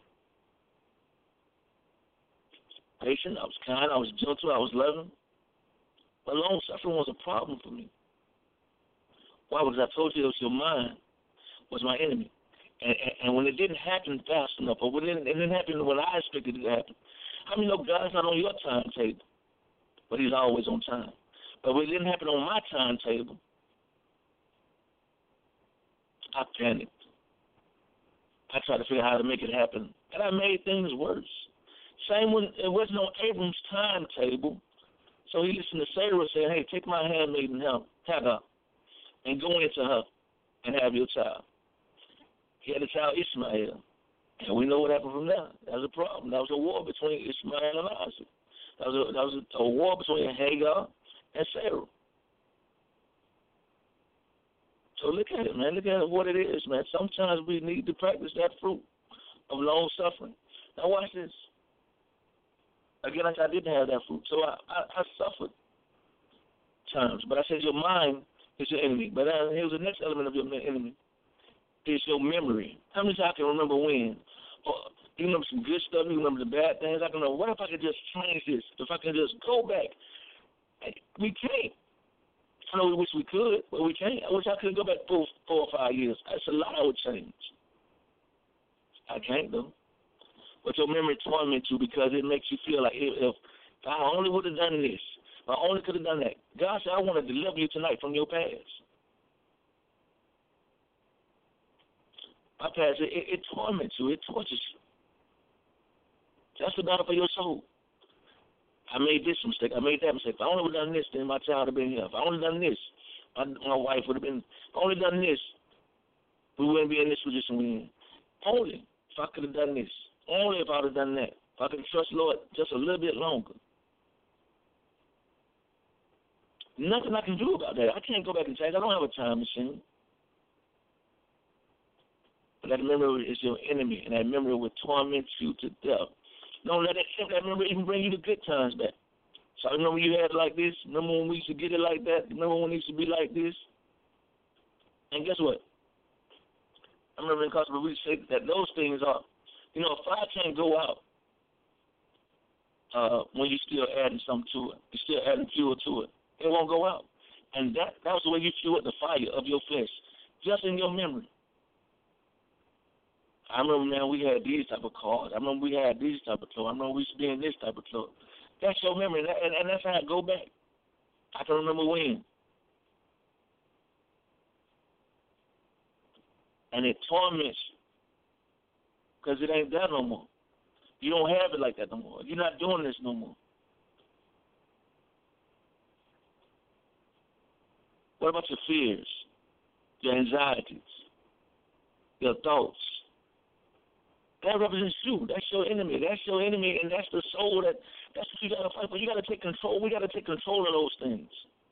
A: Patient, I was kind, I was gentle, I was loving. But long-suffering was a problem for me. Why? Because I told you it was your mind was my enemy. And when it didn't happen fast enough, or when it didn't happen when I expected it to happen, how many know God's not on your timetable, but he's always on time? But when it didn't happen on my timetable, I panicked. I tried to figure out how to make it happen, and I made things worse. Same when it wasn't on Abram's timetable, so he listened to Sarah say, hey, take my handmaiden Hagar and go into her and have your child. He had a child, Ishmael. And we know what happened from there. That was a problem. That was a war between Ishmael and Isaac. That was a war between Hagar and Sarah. So look at it, man. Look at what it is, man. Sometimes we need to practice that fruit of long suffering. Now watch this. Again, I didn't have that fruit, so I suffered times. But I said your mind is your enemy. But here's the next element of your enemy. Is your memory. How many times I can remember when? Or you remember some good stuff, you remember the bad things. I can know, what if I could just change this? If I can just go back. We can't. I know we wish we could, but we can't. I wish I could go back 4 or 5 years. That's a lot I would change. I can't, though. But your memory torments you because it makes you feel like if I only would have done this, if I only could have done that. God said, I want to deliver you tonight from your past. My past, it torments you. It tortures you. That's the battle for your soul. I made this mistake. I made that mistake. If I only would have done this, then my child would have been here. If I only done this, my wife would have been. If I only done this, we wouldn't be in this position we're in. Only if I could have done this. Only if I would have done that. If I could trust Lord just a little bit longer. Nothing I can do about that. I can't go back and change. I don't have a time machine. But that memory is your enemy, and that memory will torment you to death. Don't let that memory even bring you the good times back. So I remember you had it like this. Remember when we used to get it like that? Remember when it used to be like this? And guess what? I remember in Costa we say that those things are, you know, a fire can't go out when you're still adding something to it. You're still adding fuel to it. It won't go out. And that was the way you fuel the fire of your flesh, just in your memory. I remember, man, we had these type of cars. I remember we had these type of clothes. I remember we used to be in this type of clothes. That's your memory, and that's how I go back. I can remember when. And it torments you because it ain't that no more. You don't have it like that no more. You're not doing this no more. What about your fears, your anxieties, your thoughts? That represents you. That's your enemy. That's your enemy, and that's the soul that's what you got to fight for. You got to take control. We got to take control of those things.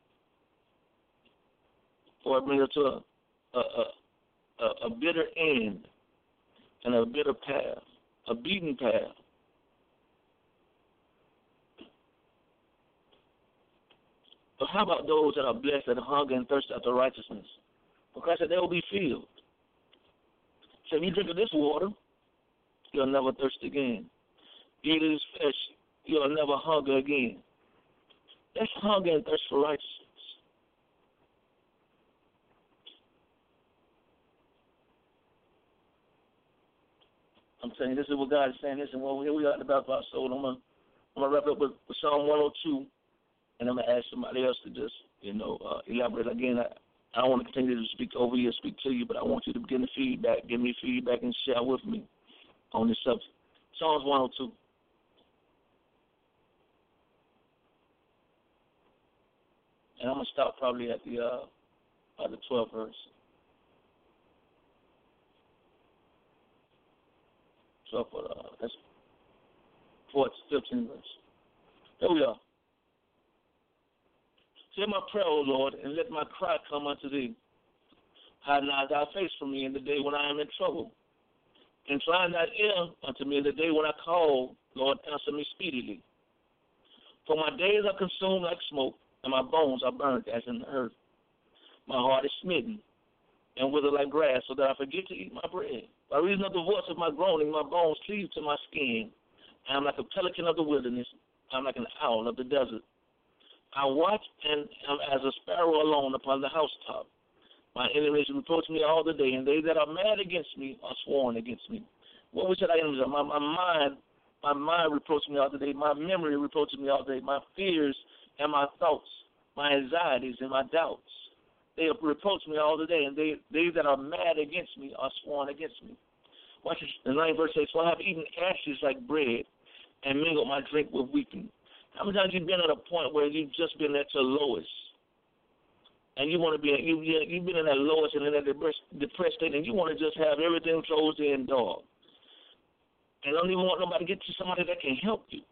A: Or it brings us to a bitter end and a bitter path, a beaten path. But how about those that are blessed that hunger and thirst after righteousness? For Christ said they will be filled. So if you drink of this water, you'll never thirst again. Eat of this flesh, you'll never hunger again. That's hunger and thirst for righteousness. I'm telling you, this is what God is saying. Listen, well, here we are at the battle of our soul. I'm gonna wrap it up with Psalm 102, and I'm gonna ask somebody else to just, elaborate again. I don't want to continue to speak over you, speak to you, but I want you to give me feedback, and share with me on this subject. Psalms 102. And I'm gonna stop probably at the 12th verse. 12, that's 15 verse. Here we are. Hear my prayer, O Lord, and let my cry come unto thee. Hide not thy face from me in the day when I am in trouble. Incline thine ear unto me in the day when I call. Lord, answer me speedily. For my days are consumed like smoke, and my bones are burnt as in the earth. My heart is smitten, and withered like grass, so that I forget to eat my bread. By reason of the voice of my groaning, my bones cleave to my skin. I am like a pelican of the wilderness. I am like an owl of the desert. I watch and am as a sparrow alone upon the housetop. My enemies reproach me all the day, and they that are mad against me are sworn against me. What we said our enemies are? My mind reproaches me all the day. My memory reproaches me all the day. My fears and my thoughts, my anxieties and my doubts, they reproach me all the day, and they that are mad against me are sworn against me. Watch this. The 9th verse says, "For I have eaten ashes like bread, and mingled my drink with weeping." How many times you've been at a point where you've just been at your lowest, and you want to be, you've been in that lowest and in that depressed state, and you want to just have everything closed in dog, and don't even want nobody to get to somebody that can help you.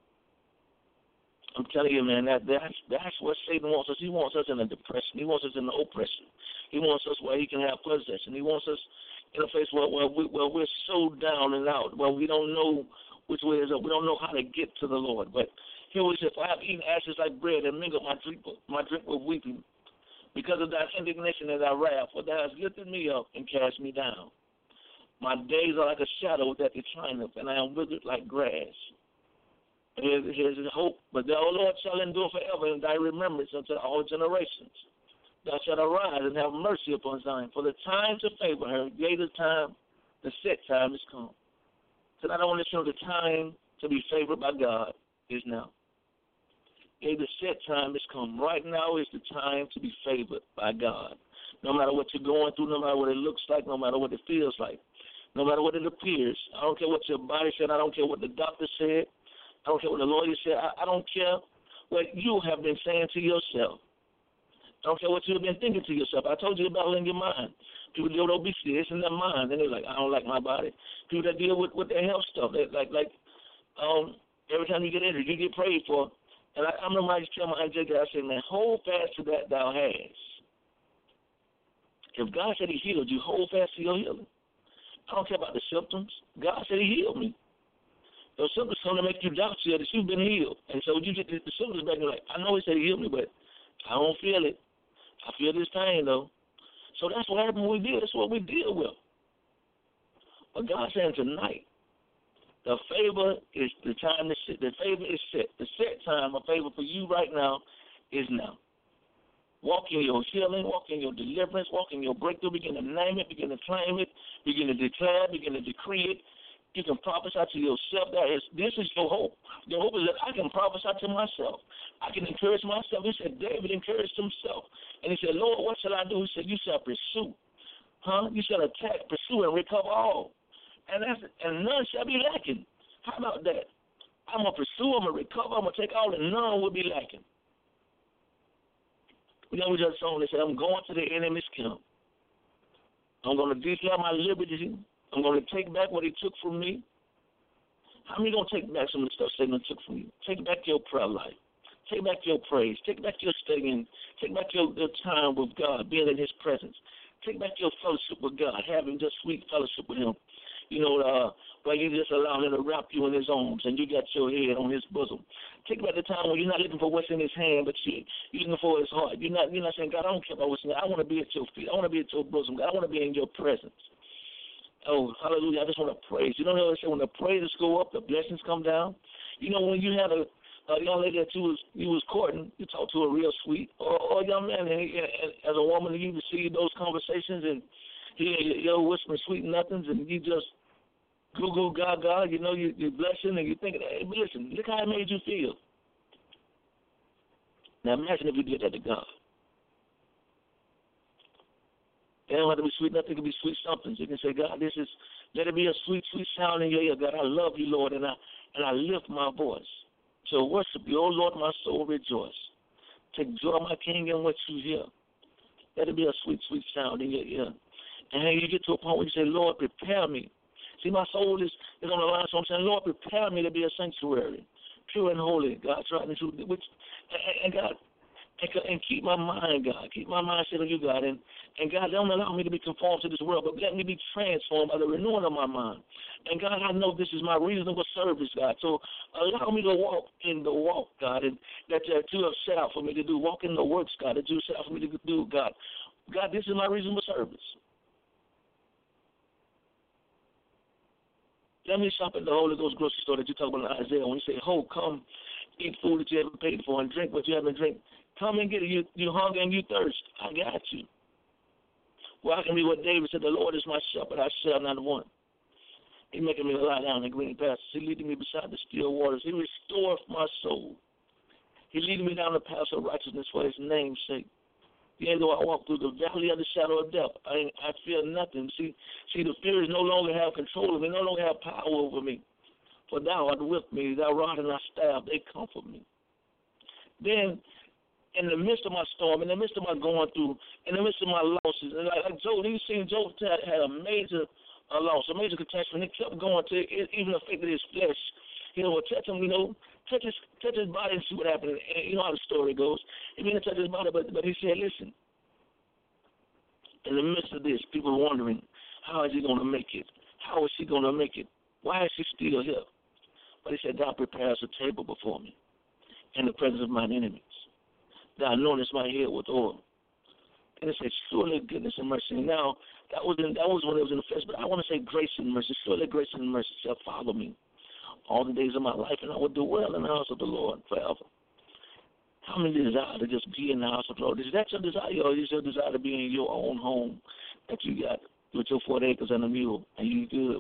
A: I'm telling you, man, that's what Satan wants us. He wants us in a depression. He wants us in the oppression. He wants us where he can have possession. He wants us in a place where we're so down and out, where we don't know which way is up. We don't know how to get to the Lord. But here we say, "For I have eaten ashes like bread and mingled my drink with weeping, because of thy indignation and thy wrath, for thou hast lifted me up and cast me down. My days are like a shadow that declineth, and I am withered like grass." Here's the hope. "But thou, O Lord, shalt endure forever, and thy remembrance unto all generations. Thou shalt arise and have mercy upon Zion, for the time to favor her, yea, the set time is come." So not only show the time to be favored by God is now. Yea, the set time is come. Right now is the time to be favored by God. No matter what you're going through, no matter what it looks like, no matter what it feels like, no matter what it appears. I don't care what your body said. I don't care what the doctor said. I don't care what the lawyer said. I don't care what you have been saying to yourself. I don't care what you have been thinking to yourself. I told you about it in your mind. People deal with obesity, it's in their mind, and they're like, "I don't like my body." People that deal with their health stuff, every time you get injured, you get prayed for, And I remember I used to tell my Aunt Jackie, I said, man, hold fast to that thou hast. If God said he healed you, hold fast to your healing. I don't care about the symptoms. God said he healed me. Those symptoms come to make you doubt you that you've been healed. And so you get the symptoms back and you're like, I know he said he healed me, but I don't feel it. I feel this pain, though. So that's what happened when we deal. That's what we deal with. But God saying tonight, the favor is the time to sit. The favor is set. The set time of favor for you right now is now. Walk in your healing, walk in your deliverance, walk in your breakthrough. Begin to name it, begin to claim it, begin to declare, begin to decree it. You can prophesy to yourself. This is your hope. Your hope is that I can prophesy to myself. I can encourage myself. He said, David encouraged himself. And he said, Lord, what shall I do? He said, you shall pursue. You shall attack, pursue, and recover all. And none shall be lacking. How about that? I'm going to pursue, I'm going to recover, I'm going to take all, and none will be lacking. We just song that said, I'm going to the enemy's camp. I'm going to declare my liberty. I'm going to take back what he took from me. How many going to take back some of the stuff Satan took from you? Take back your prayer life. Take back your praise. Take back your studying. Take back your time with God, being in his presence. Take back your fellowship with God, having just sweet fellowship with him. Where you just allow him to wrap you in his arms and you got your head on his bosom. Take back the time when you're not looking for what's in his hand, but you're looking for his heart. You're not saying, God, I don't care about what's in there. I want to be at your feet. I want to be at your bosom. God, I want to be in your presence. Oh, hallelujah. I just want to praise. You know what they say? When the praises go up, the blessings come down. When you had a young lady that you was courting, you talked to her real sweet, or a young man, and as a woman, you receive those conversations, and you're whispering sweet nothings, and you just goo gaga, you're blessing, and you're thinking, hey, listen, look how it made you feel. Now imagine if you did that to God. It don't have to be sweet nothing. It can be sweet something. You can say, God, let it be a sweet, sweet sound in your ear. God, I love you, Lord, and I lift my voice to worship you. Oh, Lord, my soul rejoice. Take joy, my King, in what you hear. Let it be a sweet, sweet sound in your ear. And then you get to a point where you say, Lord, prepare me. See, my soul is on the line, so I'm saying, Lord, prepare me to be a sanctuary, pure and holy, God, tried and true. And God, and keep my mind, God. Keep my mind set on you, God. And God, don't allow me to be conformed to this world, but let me be transformed by the renewing of my mind. And God, I know this is my reasonable service, God. So allow me to walk in the walk, God, and that you have set out for me to do. Walk in the works, God, that you have set out for me to do, God. God, this is my reasonable service. Let me shop at the Holy Ghost grocery store that you talk about in Isaiah when you say, ho, come, eat food that you haven't paid for and drink what you haven't drank. Come and get it. You hunger and you thirst. I got you. Well, I can read what David said, the Lord is my shepherd, I shall not want. He making me lie down in green pastures. He leading me beside the still waters. He restoreth my soul. He leading me down the path of righteousness for his name's sake. Yea, though I walk through the valley of the shadow of death, I fear nothing. See, the fears no longer have control of me, no longer have power over me. For thou art with me, thy rod and thy staff, they comfort me. Then, in the midst of my storm, in the midst of my going through, in the midst of my losses, and like Job, you seen Job had a major loss, a major catastrophe, and he kept going to it even affected his flesh. Touch him, touch his body and see what happened. And you know how the story goes. He didn't touch his body, but he said, listen, in the midst of this, people are wondering, how is he going to make it? How is she going to make it? Why is she still here? But he said, thou prepares a table before me in the presence of mine enemies. Thou anointest my head with oil. And it said, surely goodness and mercy. Now, that was when it was in the flesh, but I want to say grace and mercy. Surely grace and mercy shall follow me all the days of my life, and I will do well in the house of the Lord forever. How many desire to just be in the house of the Lord? Is that your desire, or is your desire to be in your own home that you got with your 40 acres and a mule, and you good?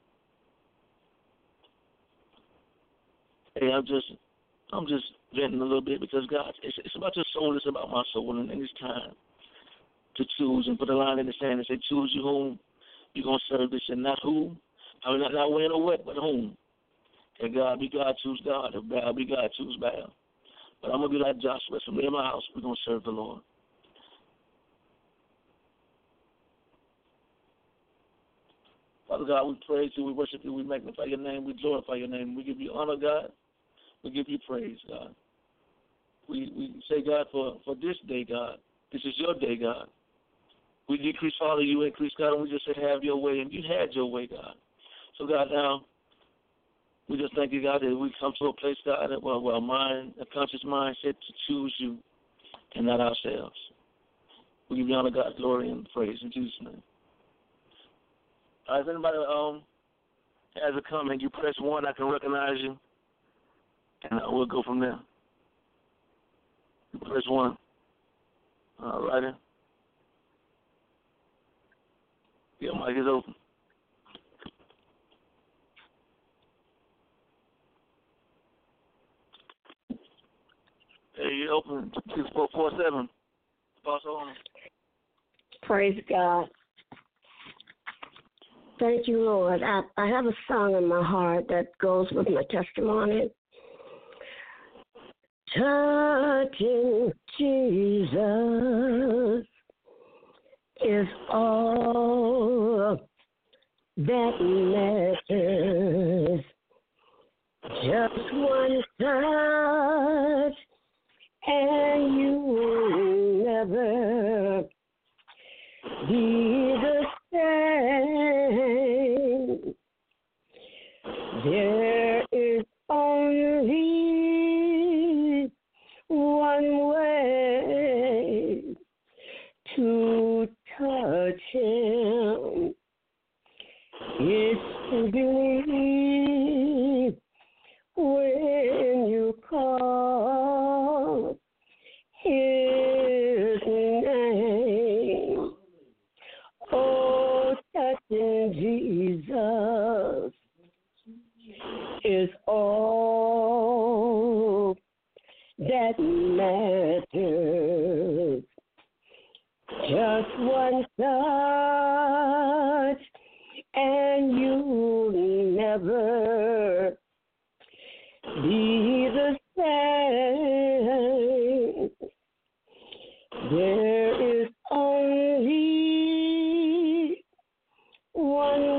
A: Hey, I'm just venting a little bit because God, it's about your soul, it's about my soul, and it's time to choose and put a line in the sand and say, choose you whom you're going to serve this, and not who. I mean, not when or what, but whom. If God be God, choose God. If Baal be God, choose Baal. But I'm going to be like Joshua. So me and my house, we're going to serve the Lord. Father God, we praise you, we worship you, we magnify your name, we glorify your name. We give you honor, God. We give you praise, God. We say, God, for this day, God, this is your day, God. We decrease, Father, you increase, God, and we just say, have your way, and you had your way, God. So, God, now, we just thank you, God, that we come to a place, God, that where our mind, a conscious mind said to choose you and not ourselves. We give you honor, God, glory, and praise in Jesus' name. All right, if anybody has a comment, you press 1, I can recognize you, and we'll go from there. You press 1. All righty. Your mic is open. Hey, you open 6447. Apostle owner.
D: Praise God. Thank you, Lord. I have a song in my heart that goes with my testimony. Touching Jesus is all that matters. Just one touch, and you will never be the same. There is only one way to touch him. It's to believe when you call his name. Oh, touching Jesus is all that matters. Just one touch, and you'll never be the same. There is only one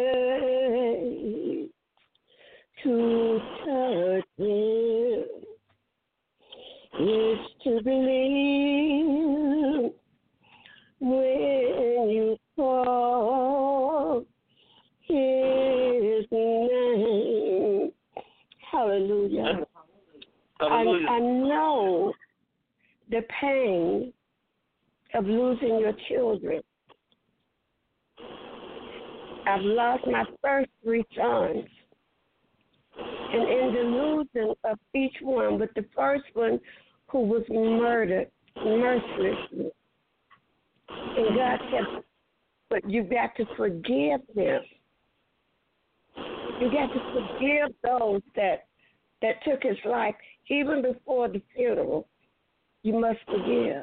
D: way to touch him. It's to believe when you call his name. Hallelujah.
A: Hallelujah.
D: I know the pain of losing your children. I've lost my first 3 sons. And in the losing of each one, with the first one who was murdered mercilessly. And God said, but you got to forgive them. You got to forgive those that took his life even before the funeral. You must forgive.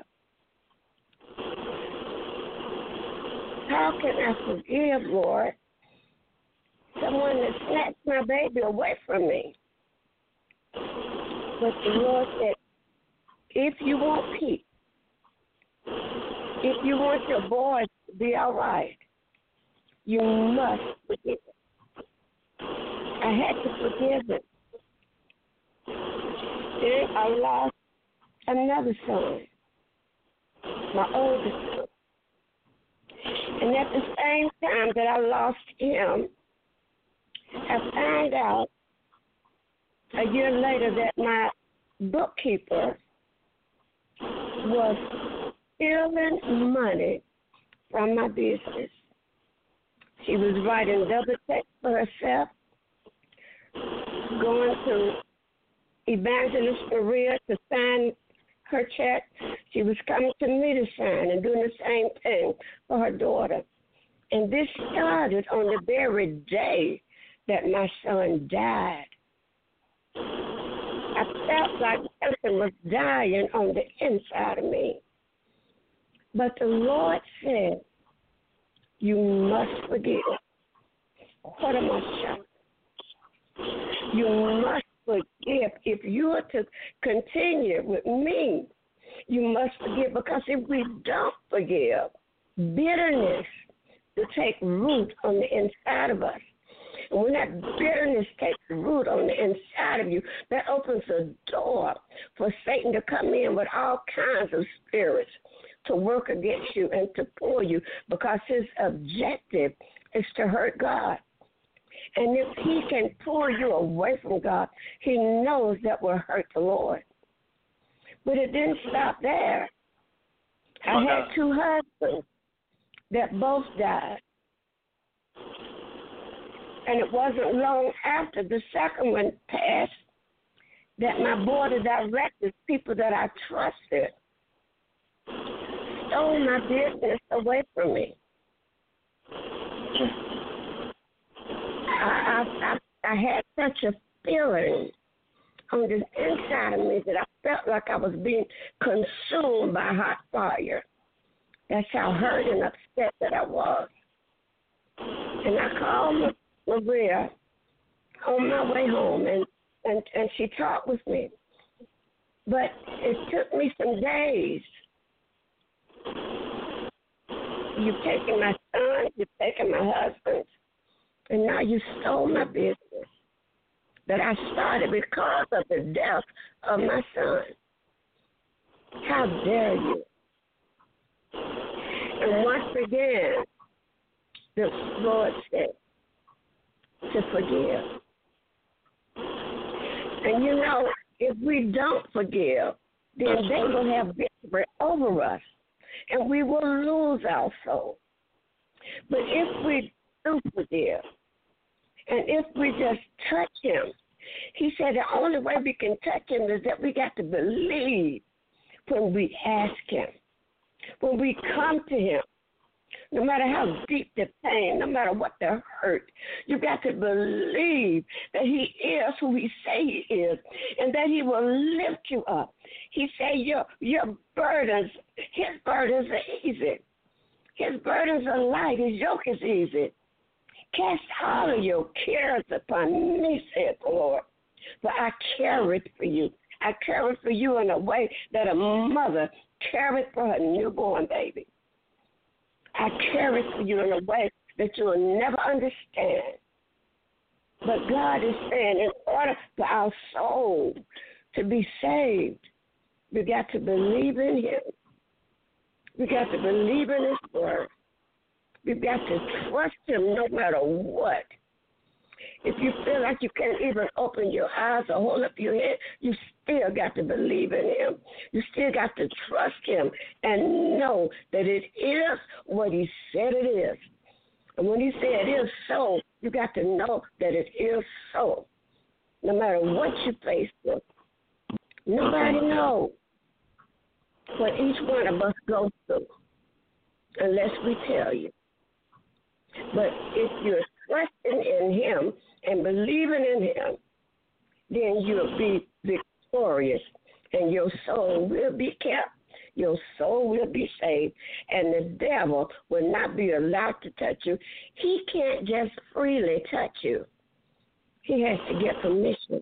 D: How can I forgive, Lord, someone that snatched my baby away from me? But the Lord said, if you want peace, if you want your boys to be all right, you must forgive. I had to forgive him. Then I lost another son, my oldest son. And at the same time that I lost him, I found out a year later that my bookkeeper was stealing money from my business. She was writing double checks for herself, going to Evangelist Maria to sign her check. She was coming to me to sign and doing the same thing for her daughter. And this started on the very day that my son died. I felt like something was dying on the inside of me. But the Lord said, you must forgive. What am I shouting? You must forgive. If you are to continue with me, you must forgive, because if we don't forgive, bitterness will take root on the inside of us. And when that bitterness takes root on the inside of you, that opens a door for Satan to come in with all kinds of spirits to work against you and to pull you, because his objective is to hurt God. And if he can pull you away from God, he knows that will hurt the Lord. But it didn't stop there. I had 2 husbands that both died. And it wasn't long after the second one passed that my board of directors, people that I trusted, stole my business away from me. I had such a feeling on the inside of me that I felt like I was being consumed by hot fire. That's how hurt and upset that I was. And I called Maria on my way home, and she talked with me. But it took me some days. You've taken my son, you've taken my husband, and now you stole my business that I started because of the death of my son. How dare you? And once again, the Lord said to forgive. And you know, if we don't forgive, then they will have victory over us, and we will lose our soul. But if we do forgive, and if we just touch him, he said the only way we can touch him is that we got to believe when we ask him, when we come to him. No matter how deep the pain, no matter what the hurt, you got to believe that he is who he say he is, and that he will lift you up. He said your burdens, his burdens are easy. His burdens are light. His yoke is easy. Cast all of your cares upon me, said the Lord, for I care it for you. I care it for you in a way that a mother cares for her newborn baby. I care it for you in a way that you will never understand. But God is saying, in order for our soul to be saved, we got to believe in him. We got to believe in his word. We've got to trust him no matter what. If you feel like you can't even open your eyes or hold up your head, you still got to believe in him. You still got to trust him and know that it is what he said it is. And when he said it is so, you got to know that it is so. No matter what you face with. Nobody knows what each one of us goes through unless we tell you. But if you're trusting in him and believing in him, then you'll be victorious, and your soul will be kept. Your soul will be saved, and the devil will not be allowed to touch you. He can't just freely touch you. He has to get permission.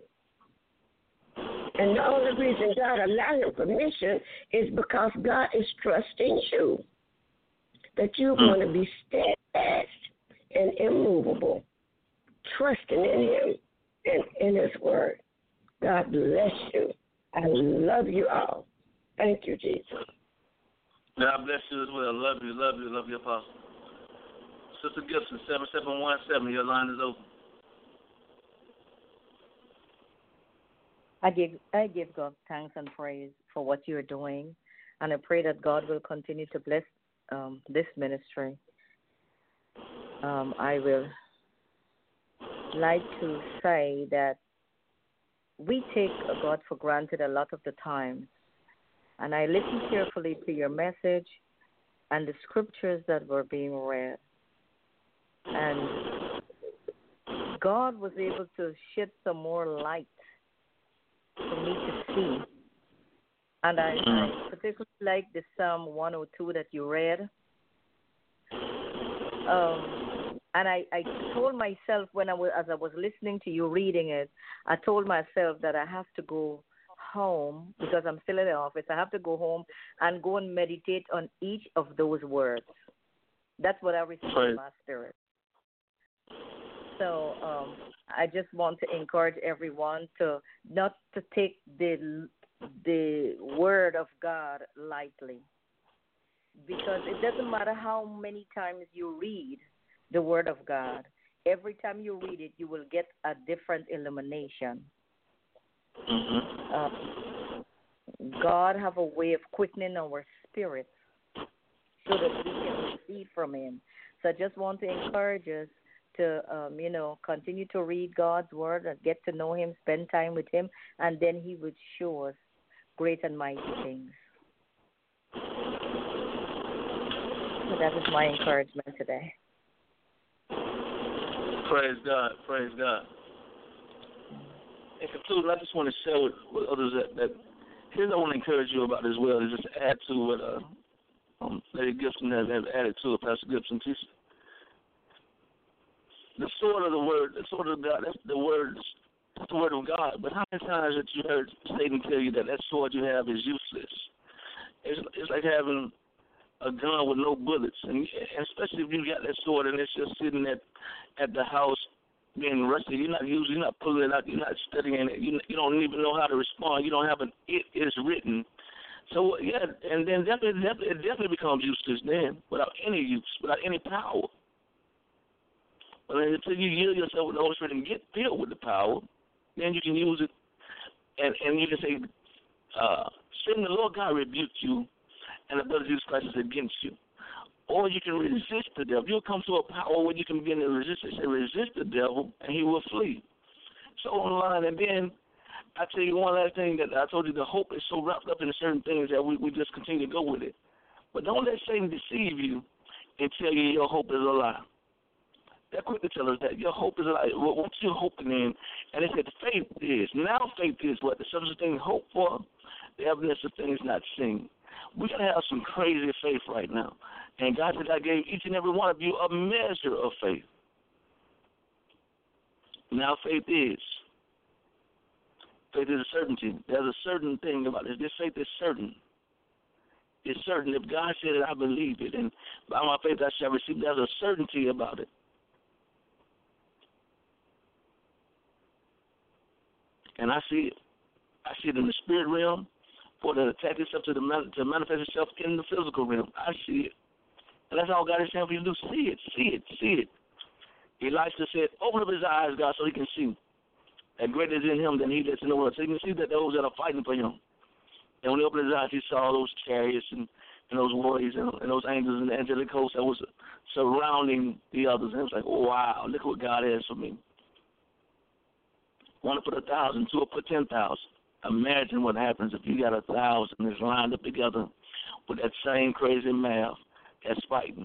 D: And the only reason God allows him permission is because God is trusting you, that you're going to be steadfast and immovable, trusting in him and in his word. God bless you. I love you all. Thank you, Jesus.
A: God bless you as well. Love you, Apostle. Sister Gibson, 7717, your line is open.
E: I give God thanks and praise for what you're doing, and I pray that God will continue to bless this ministry. I will like to say that we take God for granted a lot of the time, and I listened carefully to your message and the scriptures that were being read, and God was able to shed some more light for me to see. And I particularly like the Psalm 102 that you read. And I told myself as I was listening to you reading it, I told myself that I have to go home because I'm still in the office. I have to go home and go and meditate on each of those words. That's what I received in my spirit. So I just want to encourage everyone to not to take the word of God lightly, because it doesn't matter how many times you read the word of God. Every time you read it, you will get a different illumination. God have a way of quickening our spirits so that we can receive from Him. So I just want to encourage us to, continue to read God's word and get to know Him, spend time with Him, and then He would show us great and mighty things. So that is my encouragement today.
A: Praise God. Praise God. In conclusion, I just want to share with others that here's what I want to encourage you about as well, is just add to what Lady Gibson has added to it, Pastor Gibson. The sword of the word, the sword of God, that's the word of God. But how many times have you heard Satan tell you that sword you have is useless? It's like having a gun with no bullets, and especially if you got that sword and it's just sitting at the house being rusty. You're not pulling it out. You're not studying it. You don't even know how to respond. You don't have it is written. So yeah, and then it definitely becomes useless then, without any use, without any power. But until you yield yourself with the Holy Spirit and get filled with the power, then you can use it, and you can say, Satan, the Lord God rebuked you, and the blood of Jesus Christ is against you. Or you can resist the devil. You'll come to a power where you can begin to resist it. Say, resist the devil, and he will flee. So online, and then I tell you one last thing that I told you, the hope is so wrapped up in certain things that we just continue to go with it. But don't let Satan deceive you and tell you your hope is a lie. They're quick to tell us that your hope is a lie. What you're hoping in, and they said faith is. Now faith is what? The substance of things hoped for, the evidence of things not seen. We're going to have some crazy faith right now. And God said, I gave each and every one of you a measure of faith. Now faith is. Faith is a certainty. There's a certain thing about this. This faith is certain. It's certain. If God said it, I believe it. And by my faith I shall receive. There's a certainty about it. And I see it. I see it in the spirit realm for to attack itself to manifest itself in the physical realm. I see it. And that's all God is saying for you to do. See it, see it, see it. Elisha said, open up his eyes, God, so he can see. That greater is in him than he that's in the world. So you can see that those that are fighting for him. And when he opened his eyes, he saw those chariots and those warriors and those angels and the angelic host that was surrounding the others. And it was like, oh, wow, look what God has for me. One to put 1,000, two will put 10,000. Imagine what happens if you got 1,000 that's lined up together with that same crazy math that's fighting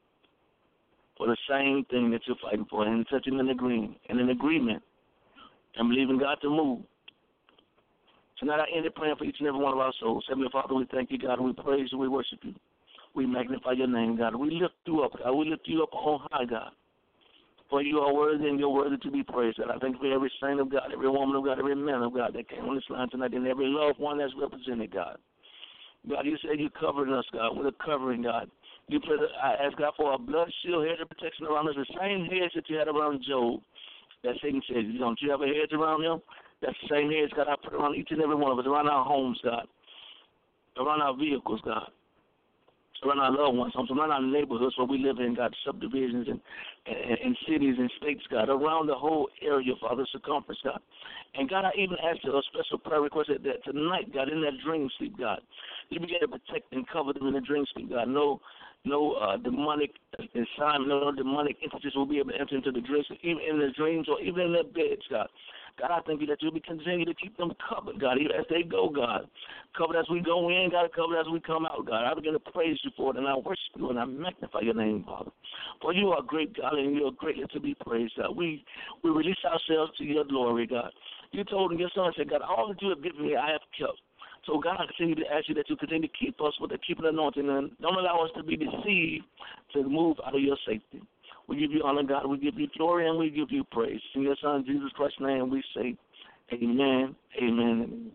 A: for the same thing that you're fighting for, and touching and agreeing, and in agreement, and believing God to move. Tonight I ended praying for each and every one of our souls. Heavenly Father, we thank you, God, and we praise you, we worship you. We magnify your name, God. We lift you up, God. We lift you up on high, God. For you are worthy and you're worthy to be praised. And I thank you for every saint of God, every woman of God, every man of God that came on this line tonight, and every loved one that's represented, God. God, you said you're covering us, God, with a covering, God. I ask God for a blood shield, hedge of protection around us, the same hedge that you had around Job. That Satan said, don't you have a hedge around him? That's the same hedge, God, I put around each and every one of us, around our homes, God, around our vehicles, God, around our loved ones, around our neighborhoods where we live in, God, subdivisions and cities and states, God, around the whole area, Father, circumference, God. And, God, I even asked you a special prayer request that tonight, God, in that dream sleep, God, you begin to protect and cover them in the dream sleep, God. No demonic assignment, no demonic entities will be able to enter into the dreams, even in their dreams or even in their beds, God. God, I thank you that you'll be continue to keep them covered, God, even as they go, God. Covered as we go in, God, covered as we come out, God. I begin to praise you for it, and I worship you, and I magnify your name, Father. For you are great, God, and you are greatly to be praised, God. We release ourselves to your glory, God. You told your son, said, God, all that you have given me, I have kept. So, God, I continue to ask you that you continue to keep us with the keeping anointing, and don't allow us to be deceived to move out of your safety. We give you honor, God. We give you glory, and we give you praise. In your Son, Jesus Christ's name, we say amen, amen.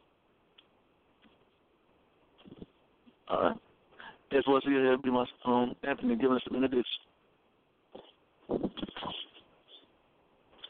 A: All right. This was here be my Anthony giving us the benediction.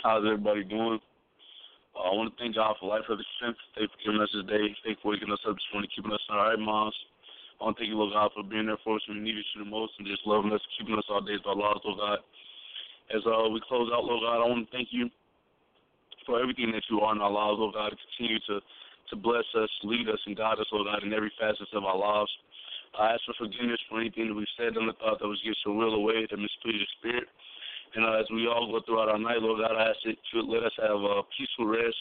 F: How's everybody doing? I want to thank God for life, health, and strength. Thank you for giving us this day. Thank you for waking us up this morning, keeping us in our right minds. I want to thank you, Lord God, for being there for us when we needed you the most and just loving us, keeping us all days of our lives, Lord God. As we close out, Lord God, I want to thank you for everything that you are in our lives, Lord God, to continue to bless us, lead us, and guide us, Lord God, in every facet of our lives. I ask for forgiveness for anything that we've said and thought that was against your will or way that mispleased your spirit. And as we all go throughout our night, Lord God, I ask that you let us have a peaceful rest,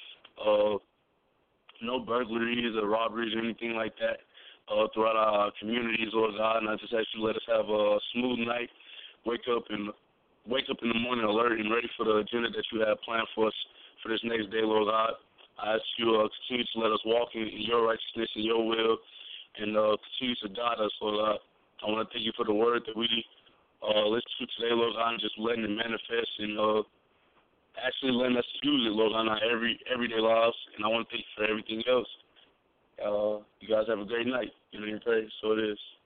F: no burglaries or robberies or anything like that throughout our communities, Lord God. And I just ask you to let us have a smooth night, wake up in the morning alert and ready for the agenda that you have planned for us for this next day, Lord God. I ask you to continue to let us walk in your righteousness and your will and continue to guide us, Lord God. I want to thank you for the word that we listen to today, Lord God, and just letting it manifest and actually letting us use it, Lord God, in our everyday lives. And I want to thank you for everything else. You guys have a great night. In your praise. So it is.